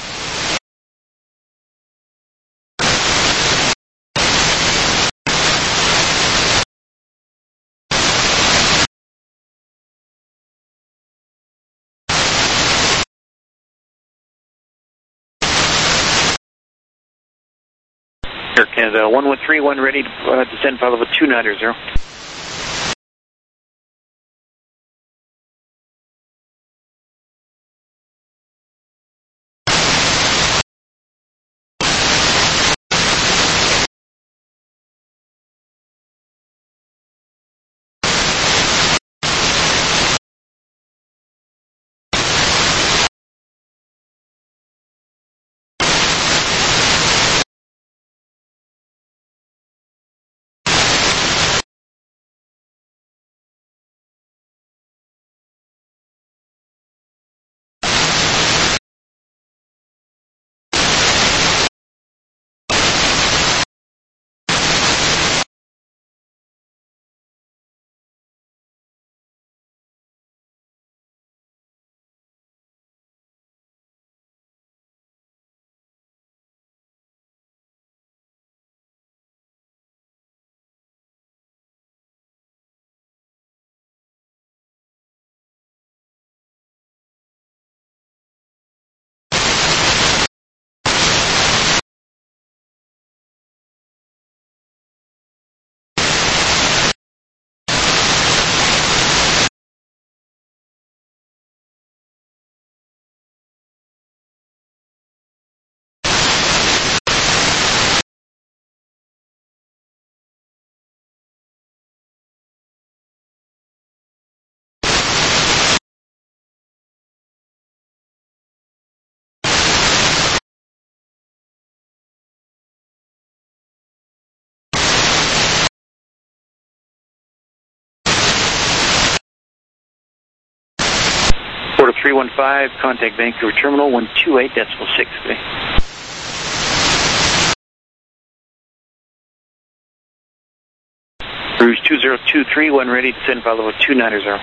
Air Canada 1131, ready to descend flight level 290. Quarter 315, contact Vancouver Terminal 128.63. Cruise 2023, when ready, descend flight level 290.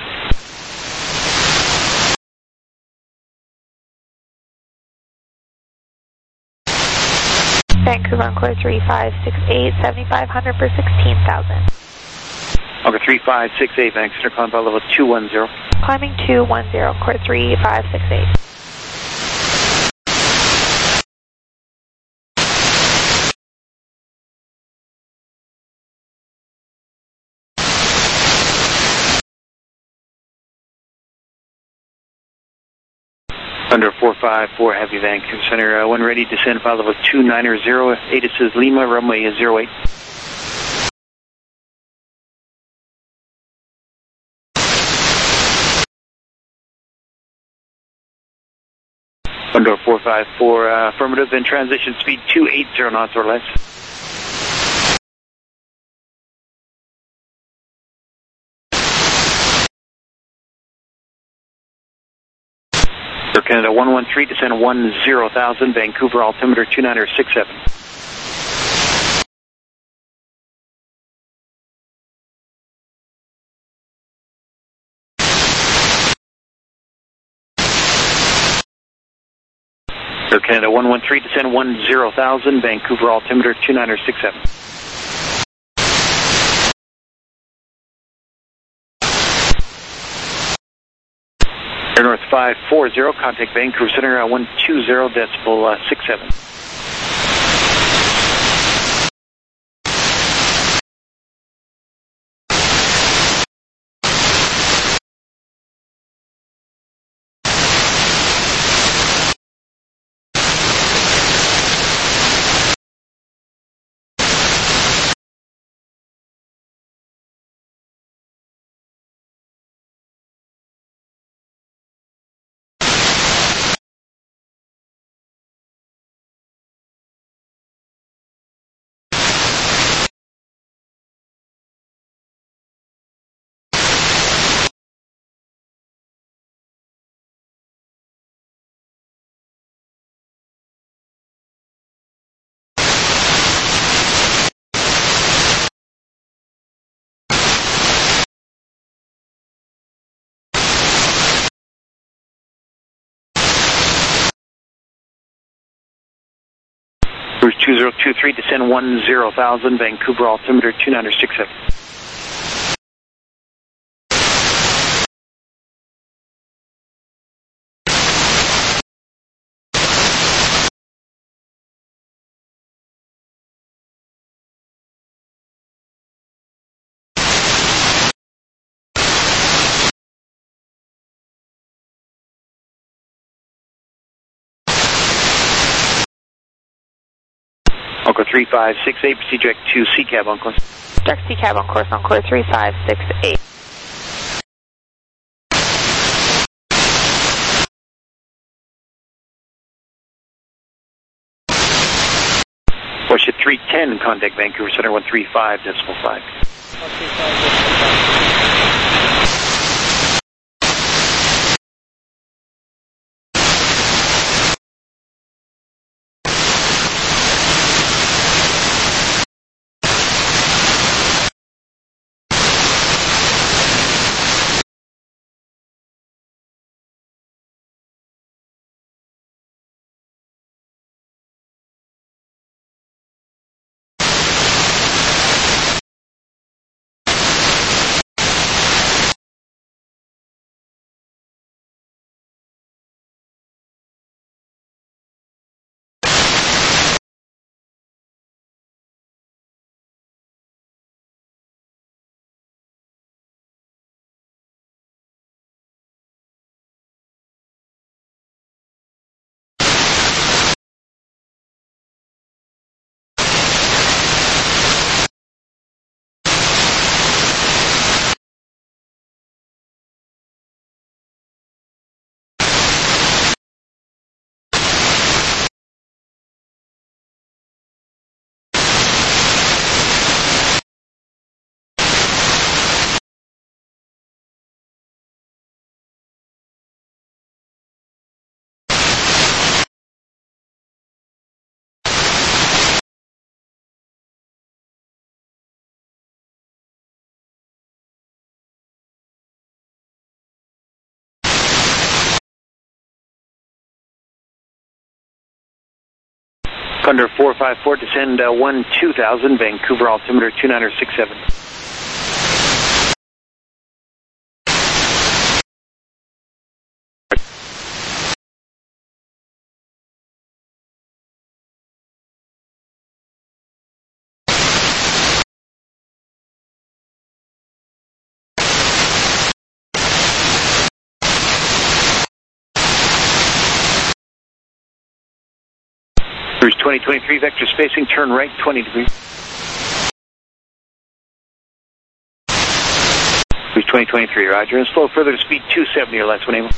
Vancouver Encore 3568, 7500 for 16,000. Over 3568, thanks, sir. Climb flight level 210. Climbing 210, Core 3568. Under 454, heavy Vancouver Center. When ready, descend flight level 290. ATIS is Lima, runway is 08. Under 454, affirmative, then transition speed 280 knots or less. Air Canada 113, descend 10,000, Vancouver altimeter 29067. Air Canada 113, descend 10,000, Vancouver altimeter 29067. Air North 540, contact Vancouver Center 120.67. Cruise 2023, descend 10,000, Vancouver altimeter 2967. Encore 3568, proceed direct to CCAB on course. Direct CCAB on course, Encore 3568. Porsche 310, contact Vancouver Center 135.5. Thunder 454, descend 12,000, Vancouver altimeter 2967. Cruise 2023, vector spacing, turn right 20 degrees. Cruise 2023, roger, and slow further to speed 270 or less when able.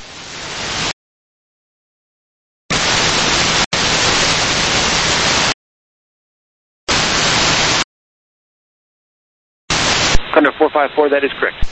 Thunder 454, that is correct.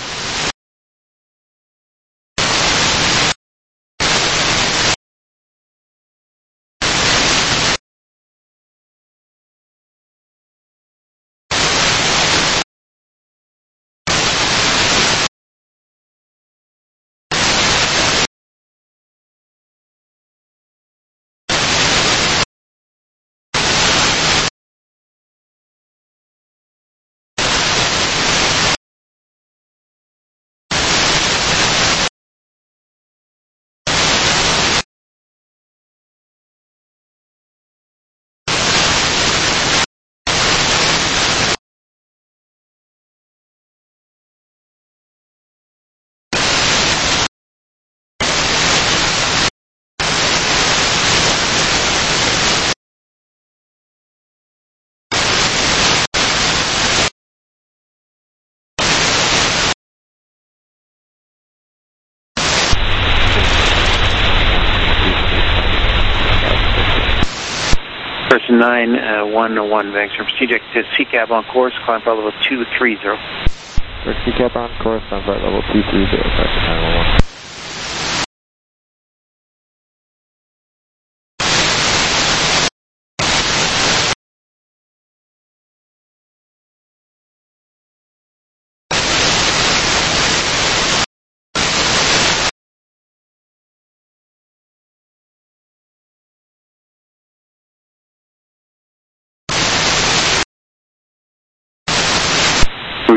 Person 911, Vancouver, proceed direct to CCAB on course, climb flight level 230. CCAB on course, climb flight level 230, Person 911.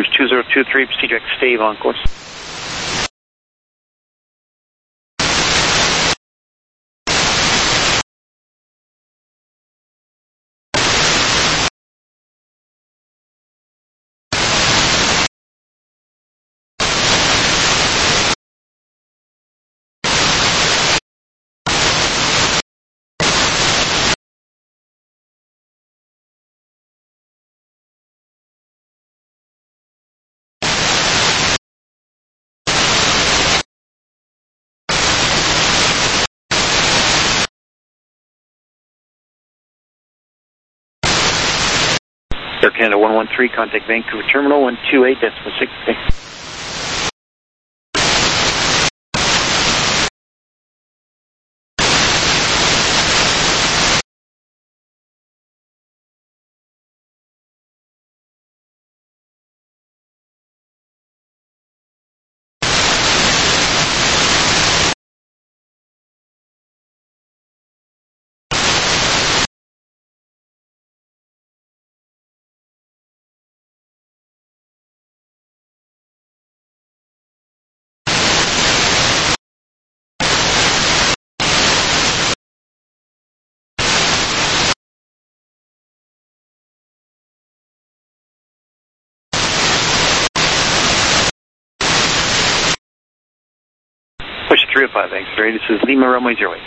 Rouge 2023, proceed direct to Stave on course. Air Canada 113, contact Vancouver Terminal 128.60. Push 305, thanks. Sorry, this is Lima Runway 08.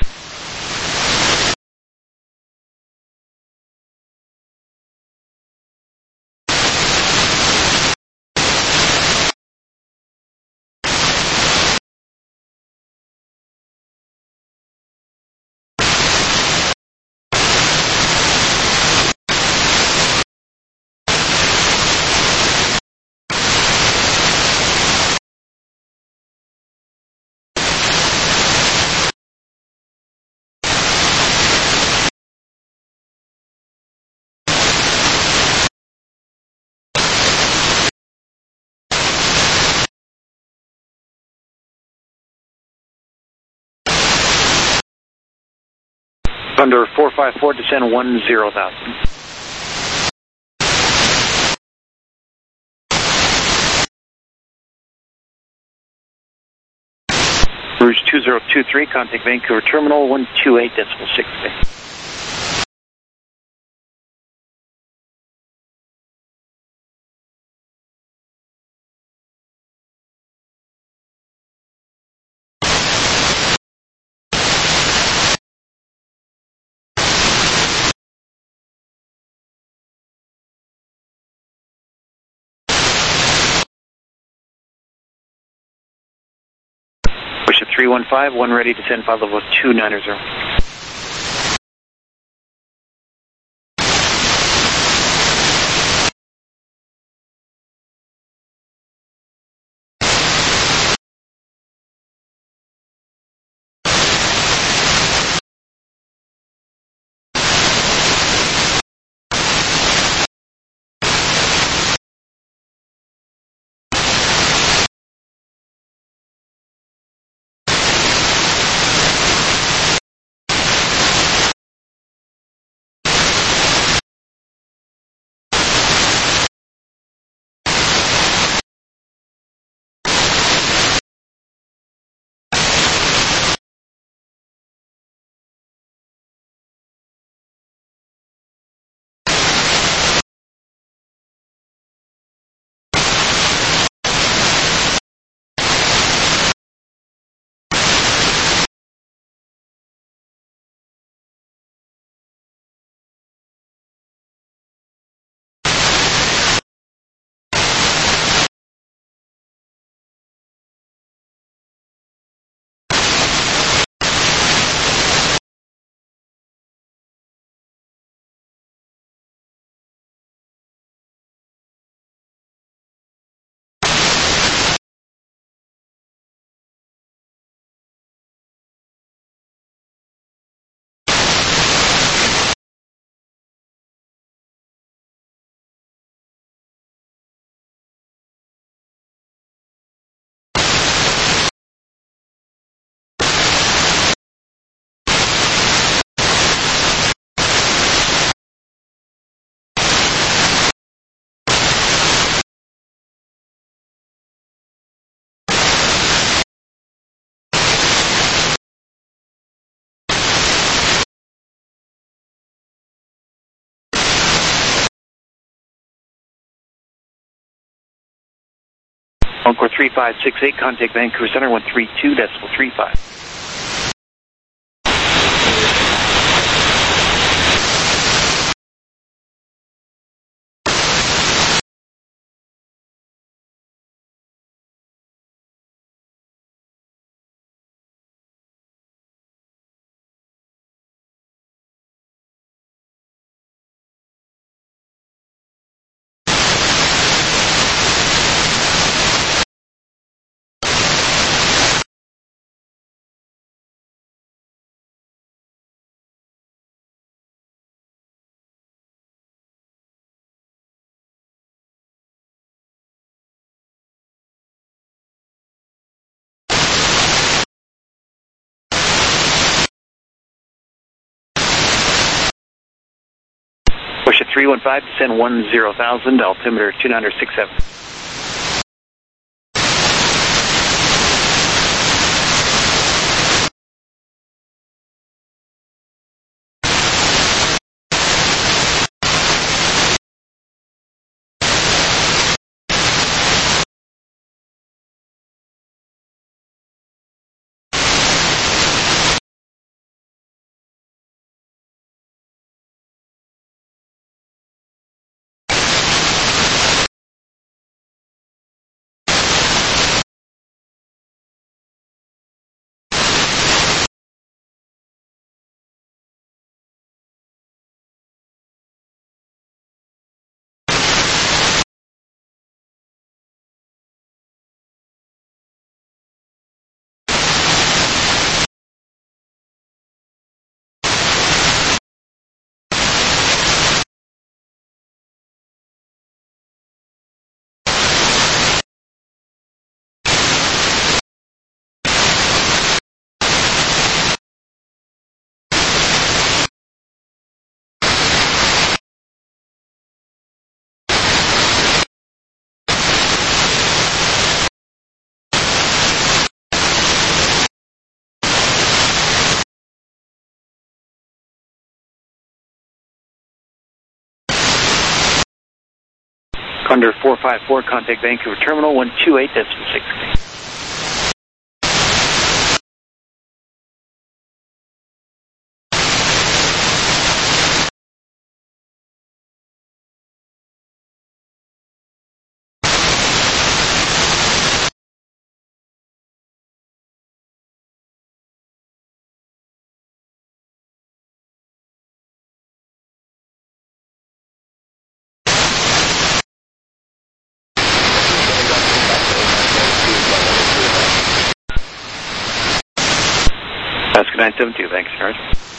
Thunder 454, descend 10,000. Rouge 2023, contact Vancouver Terminal 128.60. Push it 315, one ready to send 5 level 290. Encore 3568, contact Vancouver Center, 132.35. Push at 315, descend 10,000, altimeter 2967. Condor 454, contact Vancouver Terminal, 128.6. Alaska 972, thanks, Sarge.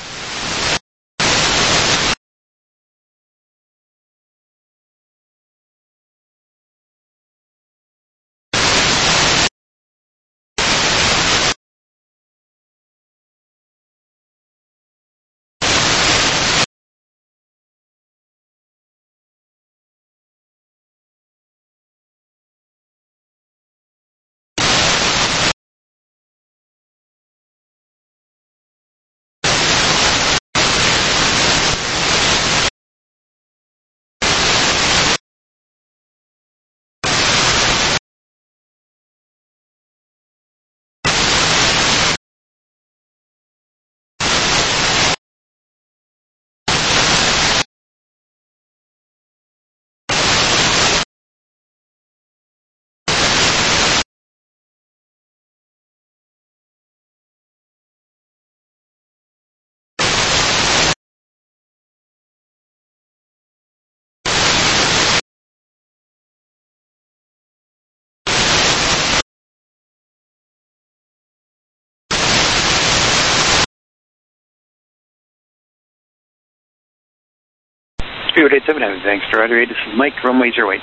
Spirit 87, thanks, Roger. This is Mike, runway 08.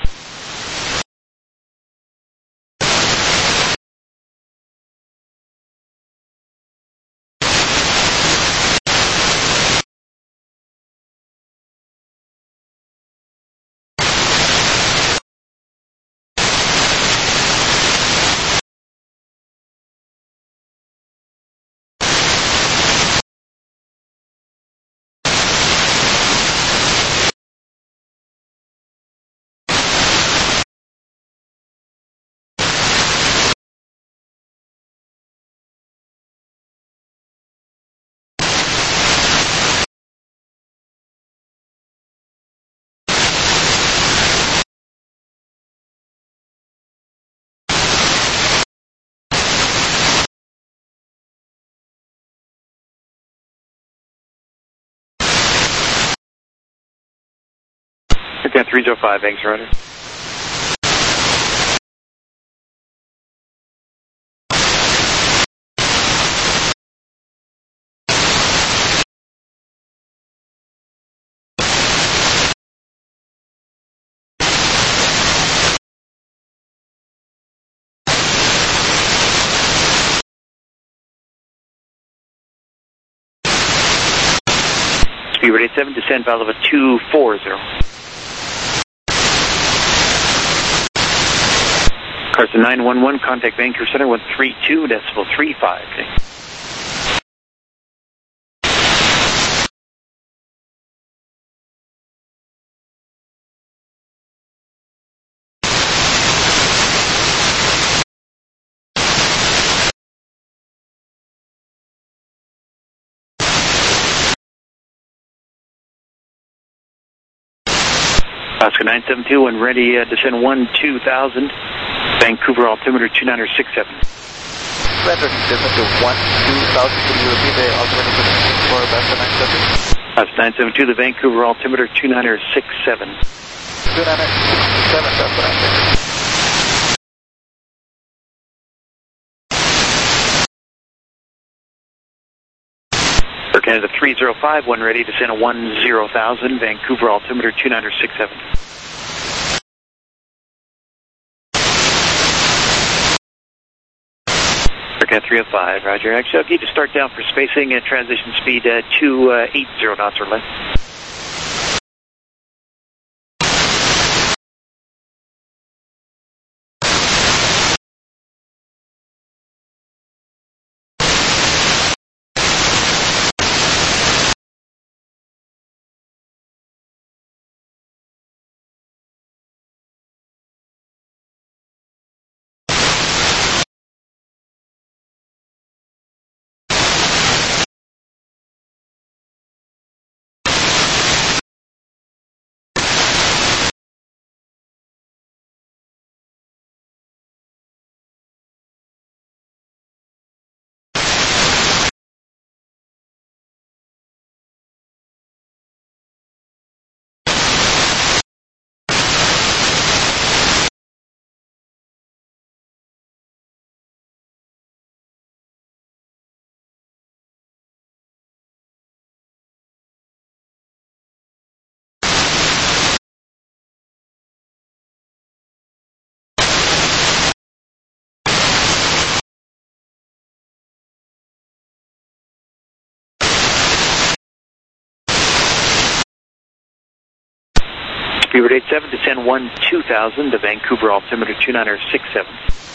Yeah, 305, thanks, Roger. Speedbird 87, descend valve of 240. Carson 911, contact Vancouver Center 132.35. Okay. Oscar 972, when ready, descend 12,000. Vancouver altimeter 29067. Center, descend to 12,000. Could you repeat the altimeter for Oscar 972? Oscar 972, the Vancouver altimeter 29067. 29067, that's what I'm saying. Air Canada 305, when ready, descend 10,000. Vancouver altimeter 29067. Air Canada 305, Roger. Actually, I'll need to start down for spacing and transition speed 280 knots or less. Speedbird 87, descend 12,000 to Vancouver altimeter 29067.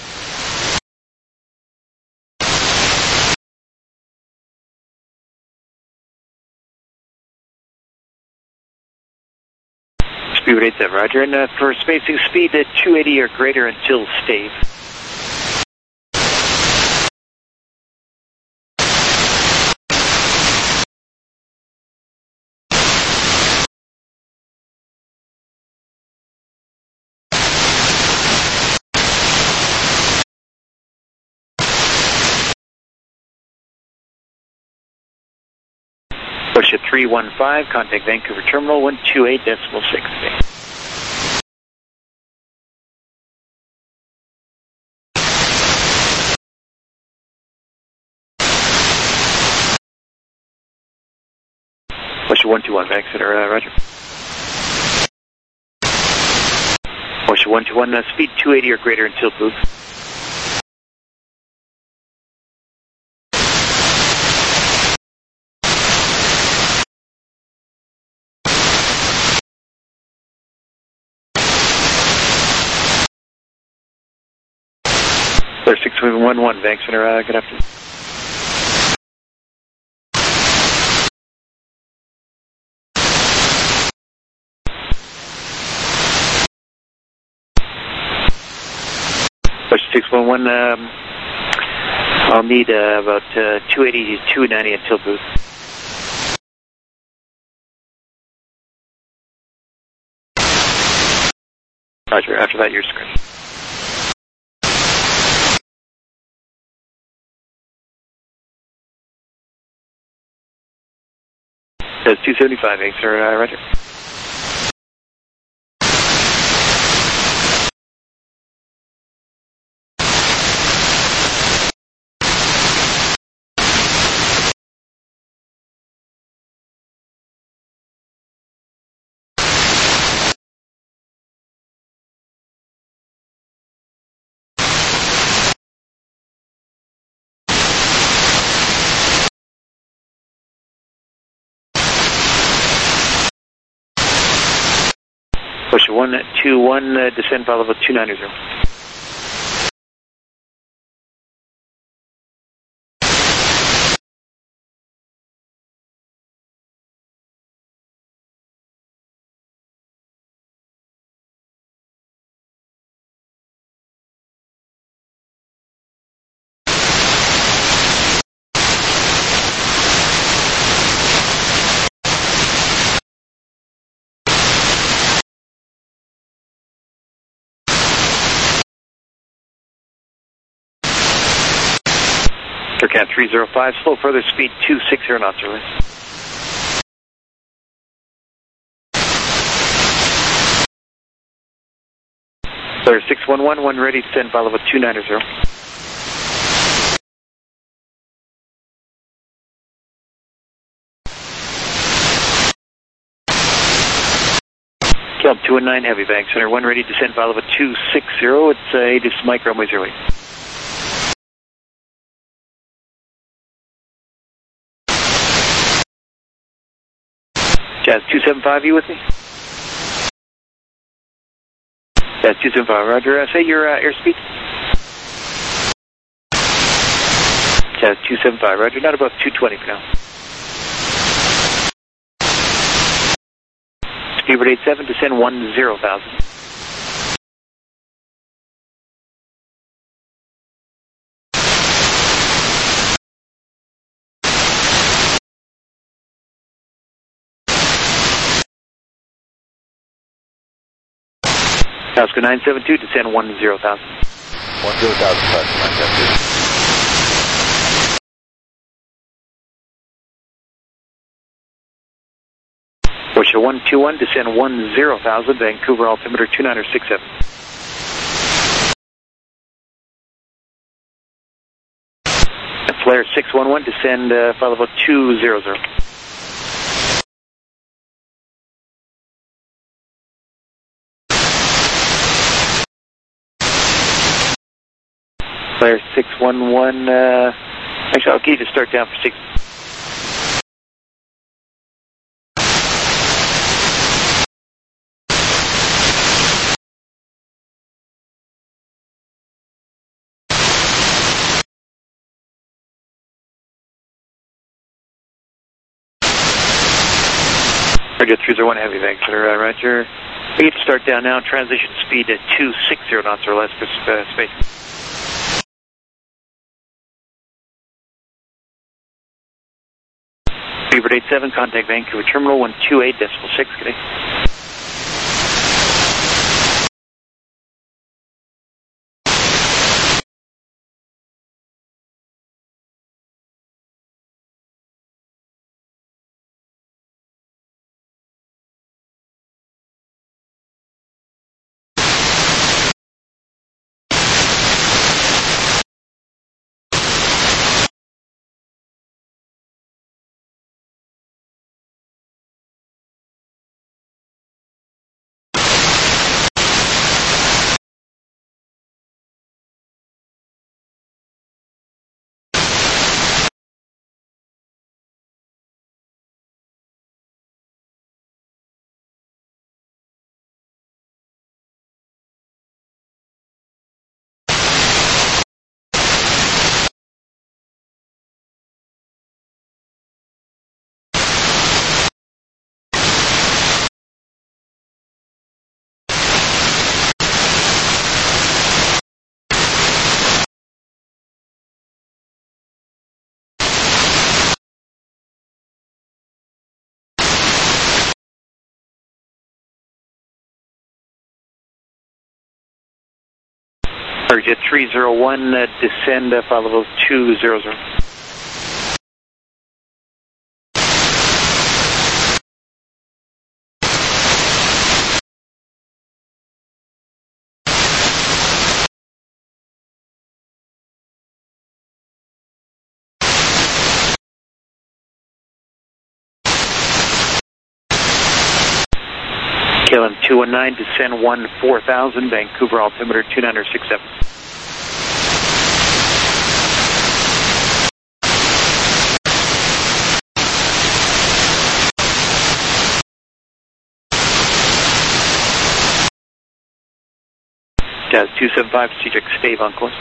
Speedbird 87, Roger. And for spacing speed 280 or greater until stave. Push at 315, contact Vancouver Terminal 128.6. Push at 121, Vac Center, Roger. Push at 121, speed 280 or greater until booth. Clear 6111, Vac Center, good afternoon. Push 611, I'll need about 280 to 290 until booth. Roger, after that you're screened. That's 275, sir, Roger. Push 121, descend flight level 290. Cat 305, slow further speed 260 knots early. Clear 611, one ready, descend flight level 290. Kelp 219, heavy bank center, one ready, descend flight level 260, it's Aegis Mike, runway 08. Jazz 275, you with me? Jazz 275, roger. Say your airspeed. Jazz 275, roger. Not above 220 for now. Speedbird 87, descend 10,000. Oscar 972, descend 10,000. 10,000, 972. Porsche 121, descend 10,000, Vancouver altimeter 2967. Flare 611, descend flight level 200. Flare 611, actually I'll get you to start down for 6. Roger 301 heavy bank center, roger. We get to start down now, transition speed at 260 knots or less for space. Speedbird 87, contact Vancouver Terminal 128.6, good day. Jet 301, descend flight level 200. KLM 219, descend 14,000, Vancouver altimeter 2967. Jazz 275, Cedric, stave on course.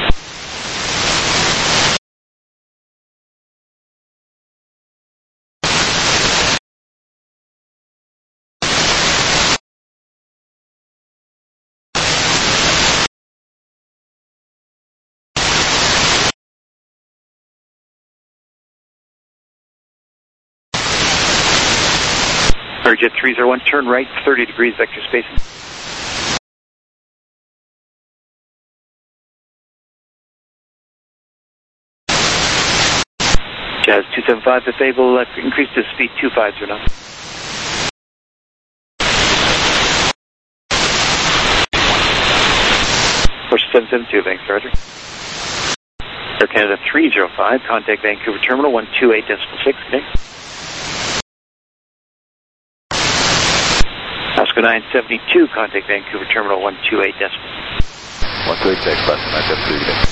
Jet 301, turn right, 30 degrees vector spacing. Jazz 275, if able, increase to speed 250 knots. Push 772, thanks, Roger. Air Canada 305, contact Vancouver Terminal 128.6, okay. Oscar 972, contact Vancouver Terminal 128.6. 128, bus 972,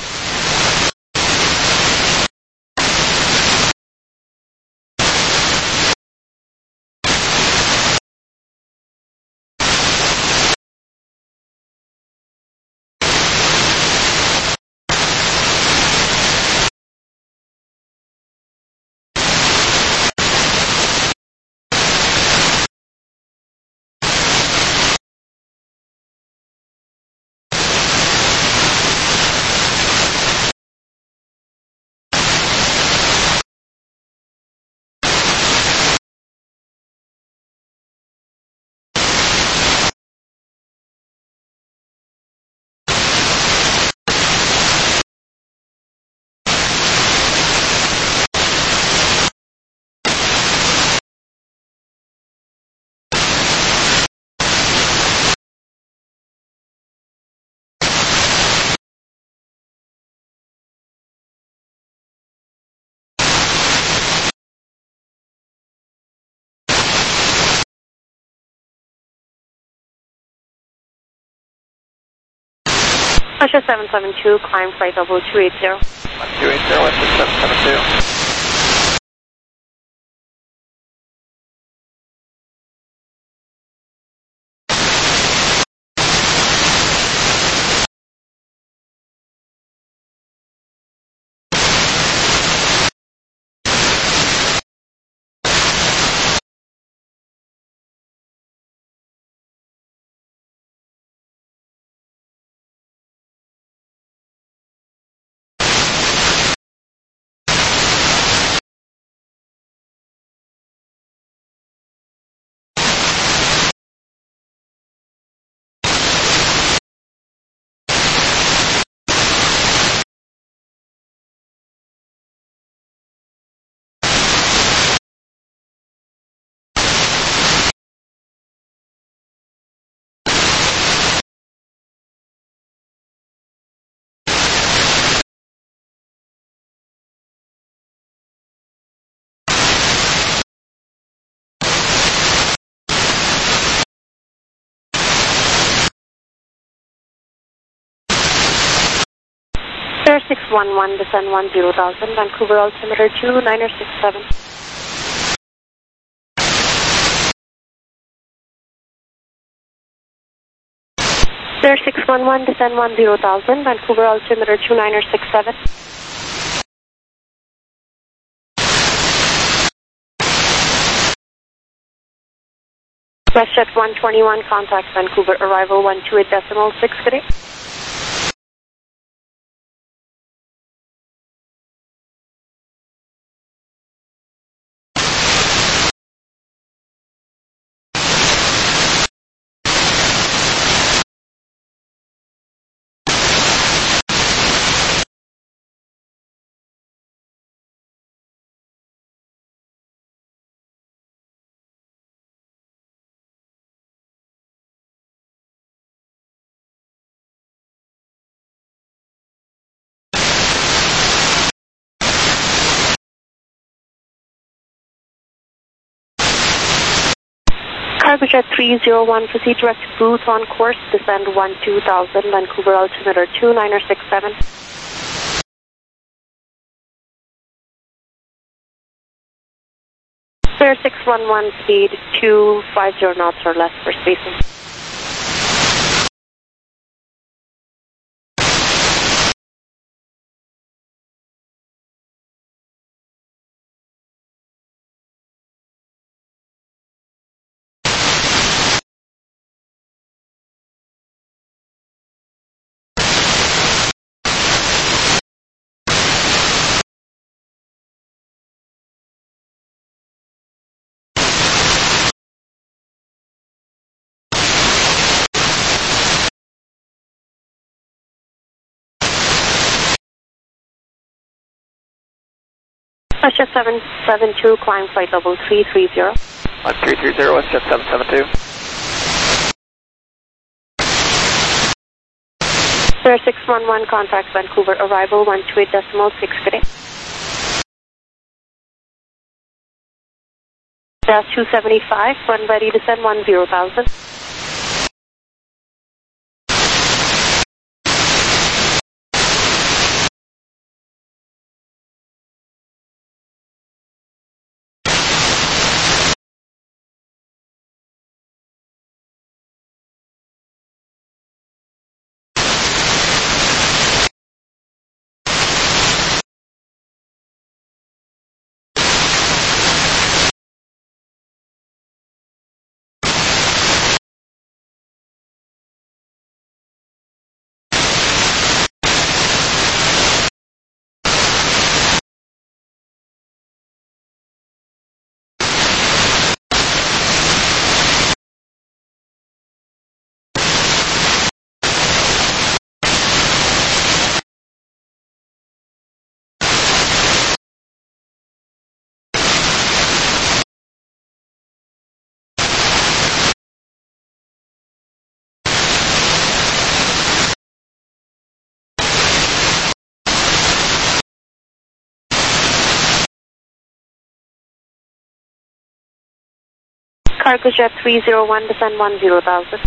Russia 772, climb flight level 280. 280, Russia 772. Air 611, descend 10,000, Vancouver altimeter 2967. Air 611, descend 10,000, Vancouver altimeter 2967. WestJet 121, contact Vancouver, arrival 128.6, good day. Cargojet 301, proceed direct to Booth on course, descend 12,000, Vancouver altimeter 2967. Air 611, speed 250 knots or less for spacing. Russia 772, climb flight level 330. I'm 330, WestJet 772. Sir 611, contact Vancouver, arrival 128.6, good day. Jazz 275, when ready to send 10,000. Cargo Jet 301, descend 10,000.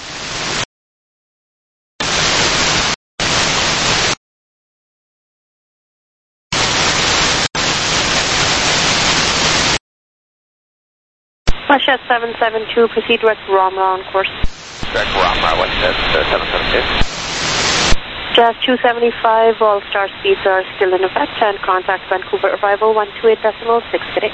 WestJet 772, proceed direct Ramra on course. Direct Ramra, WestJet 772. Jazz 275, all star speeds are still in effect, and contact Vancouver, arrival 128.6 today.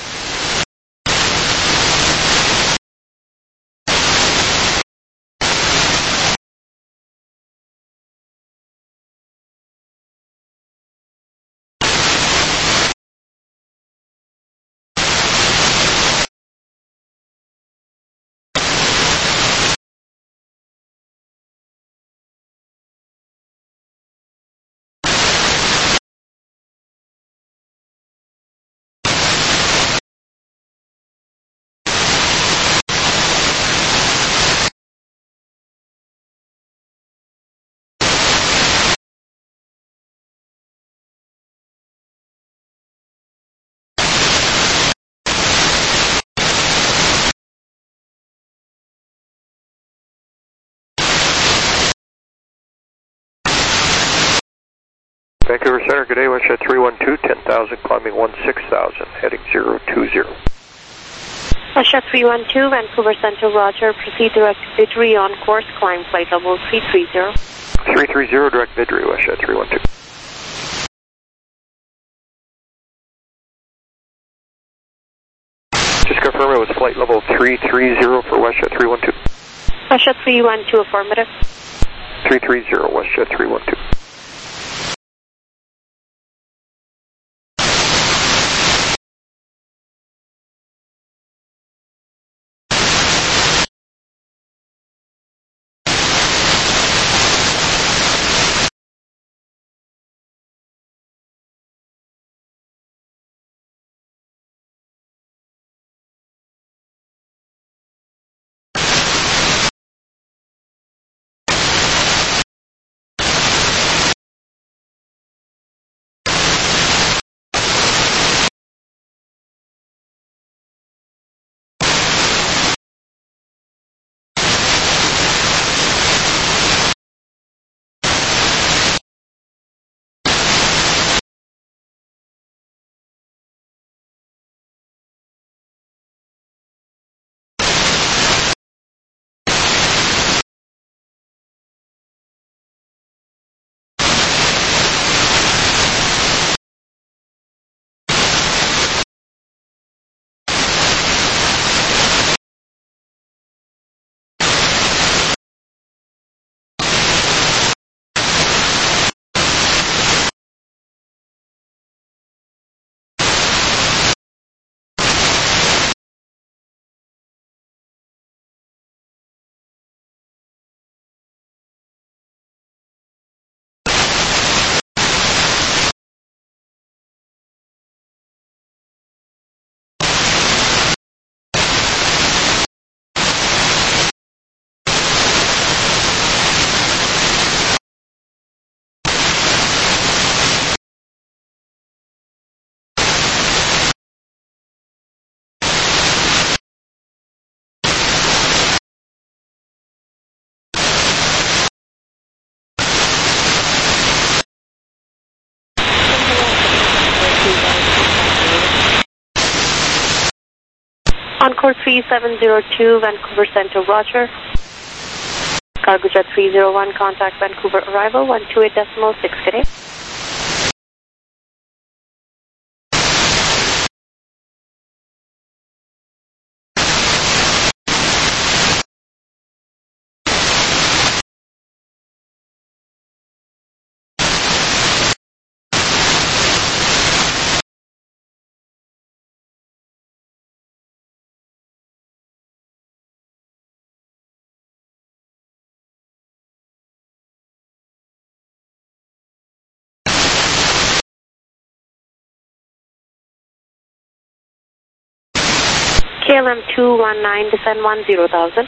Vancouver Center, good day, WestJet 312, 10,000, climbing 16,000, heading 020. WestJet 312, Vancouver Center, roger, proceed direct Vidri on course, climb flight level 330. 330, direct Vidri, WestJet 312. Just confirm it was flight level 330 for WestJet 312. WestJet 312, affirmative. 330, WestJet 312. Encore 3702, Vancouver Center, Roger. Cargojet 301, contact Vancouver arrival, 128.6 today. KLM 219, descend 10,000.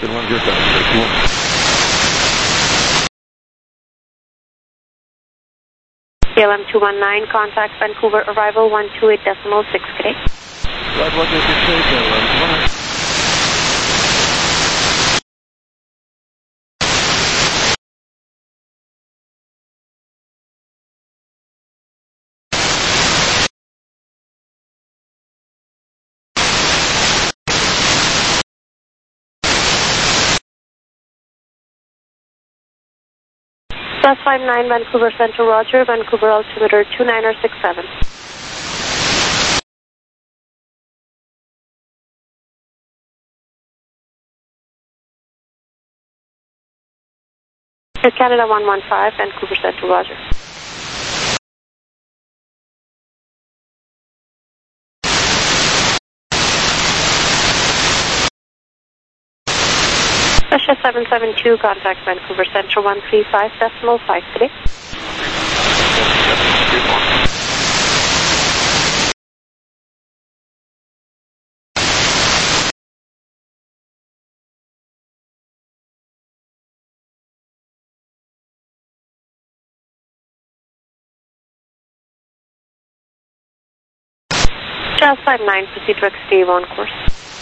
KLM 219, contact Vancouver arrival, 128.6 today. What did you say, KLM? Plus 59, Vancouver Center, Roger. Vancouver altimeter 2967. Air Canada 115, Vancouver Center, Roger. Russia 772, contact Vancouver Center 135.5 today. Charles 59, proceed to stay on course.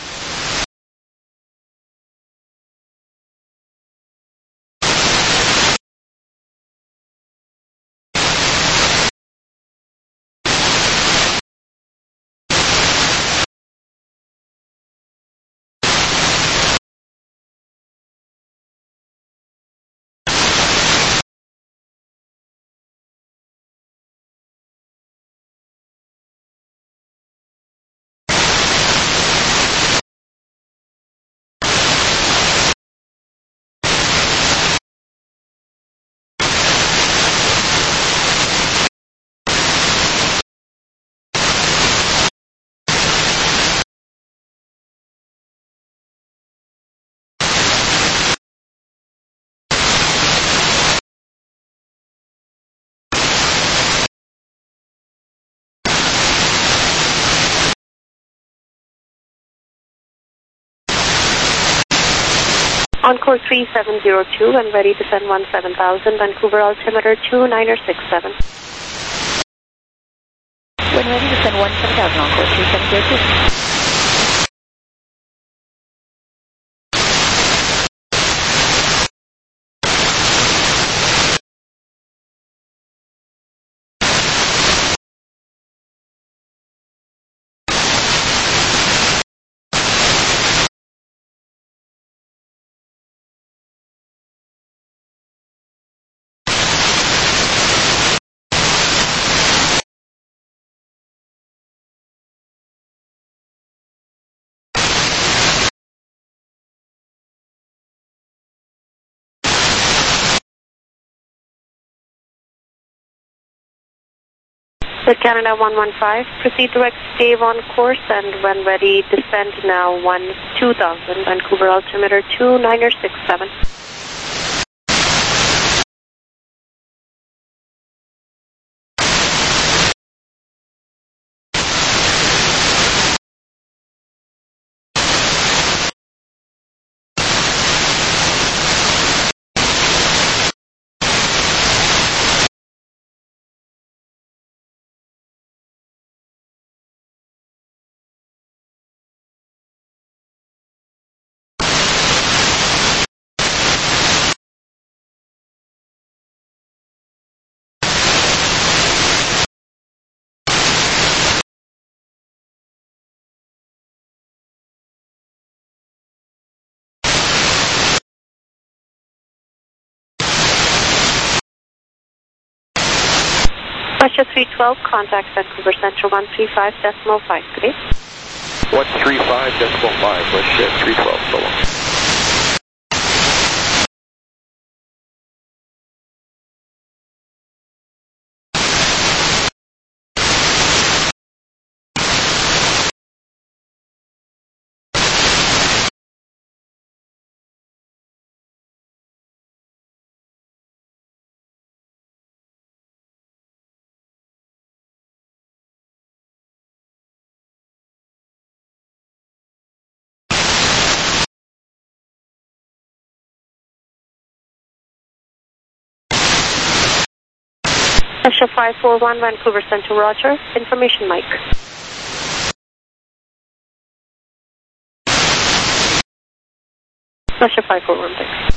Encore 3702, when ready to send 17,000, Vancouver altimeter 2967. When ready to send 17,000, Encore 3702. Air Canada 115, proceed direct stave on course, and when ready, descend now 2,000, Vancouver altimeter 2967. Russia 312, contact Vancouver Centre 135.5, good day. 135.5, Russia 312, so long. Russia 541, Vancouver Centre, Roger. Information, Mike. Russia 541, thanks.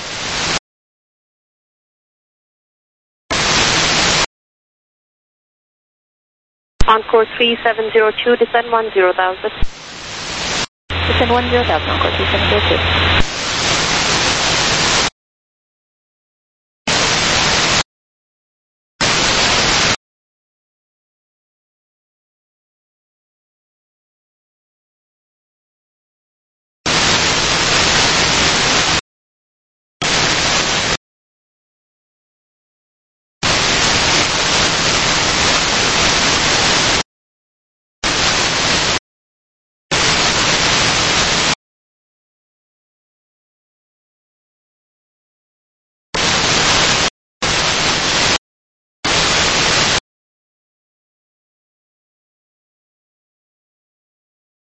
Encore 3702, descend 10,000. Descend 10,000, Encore 3702.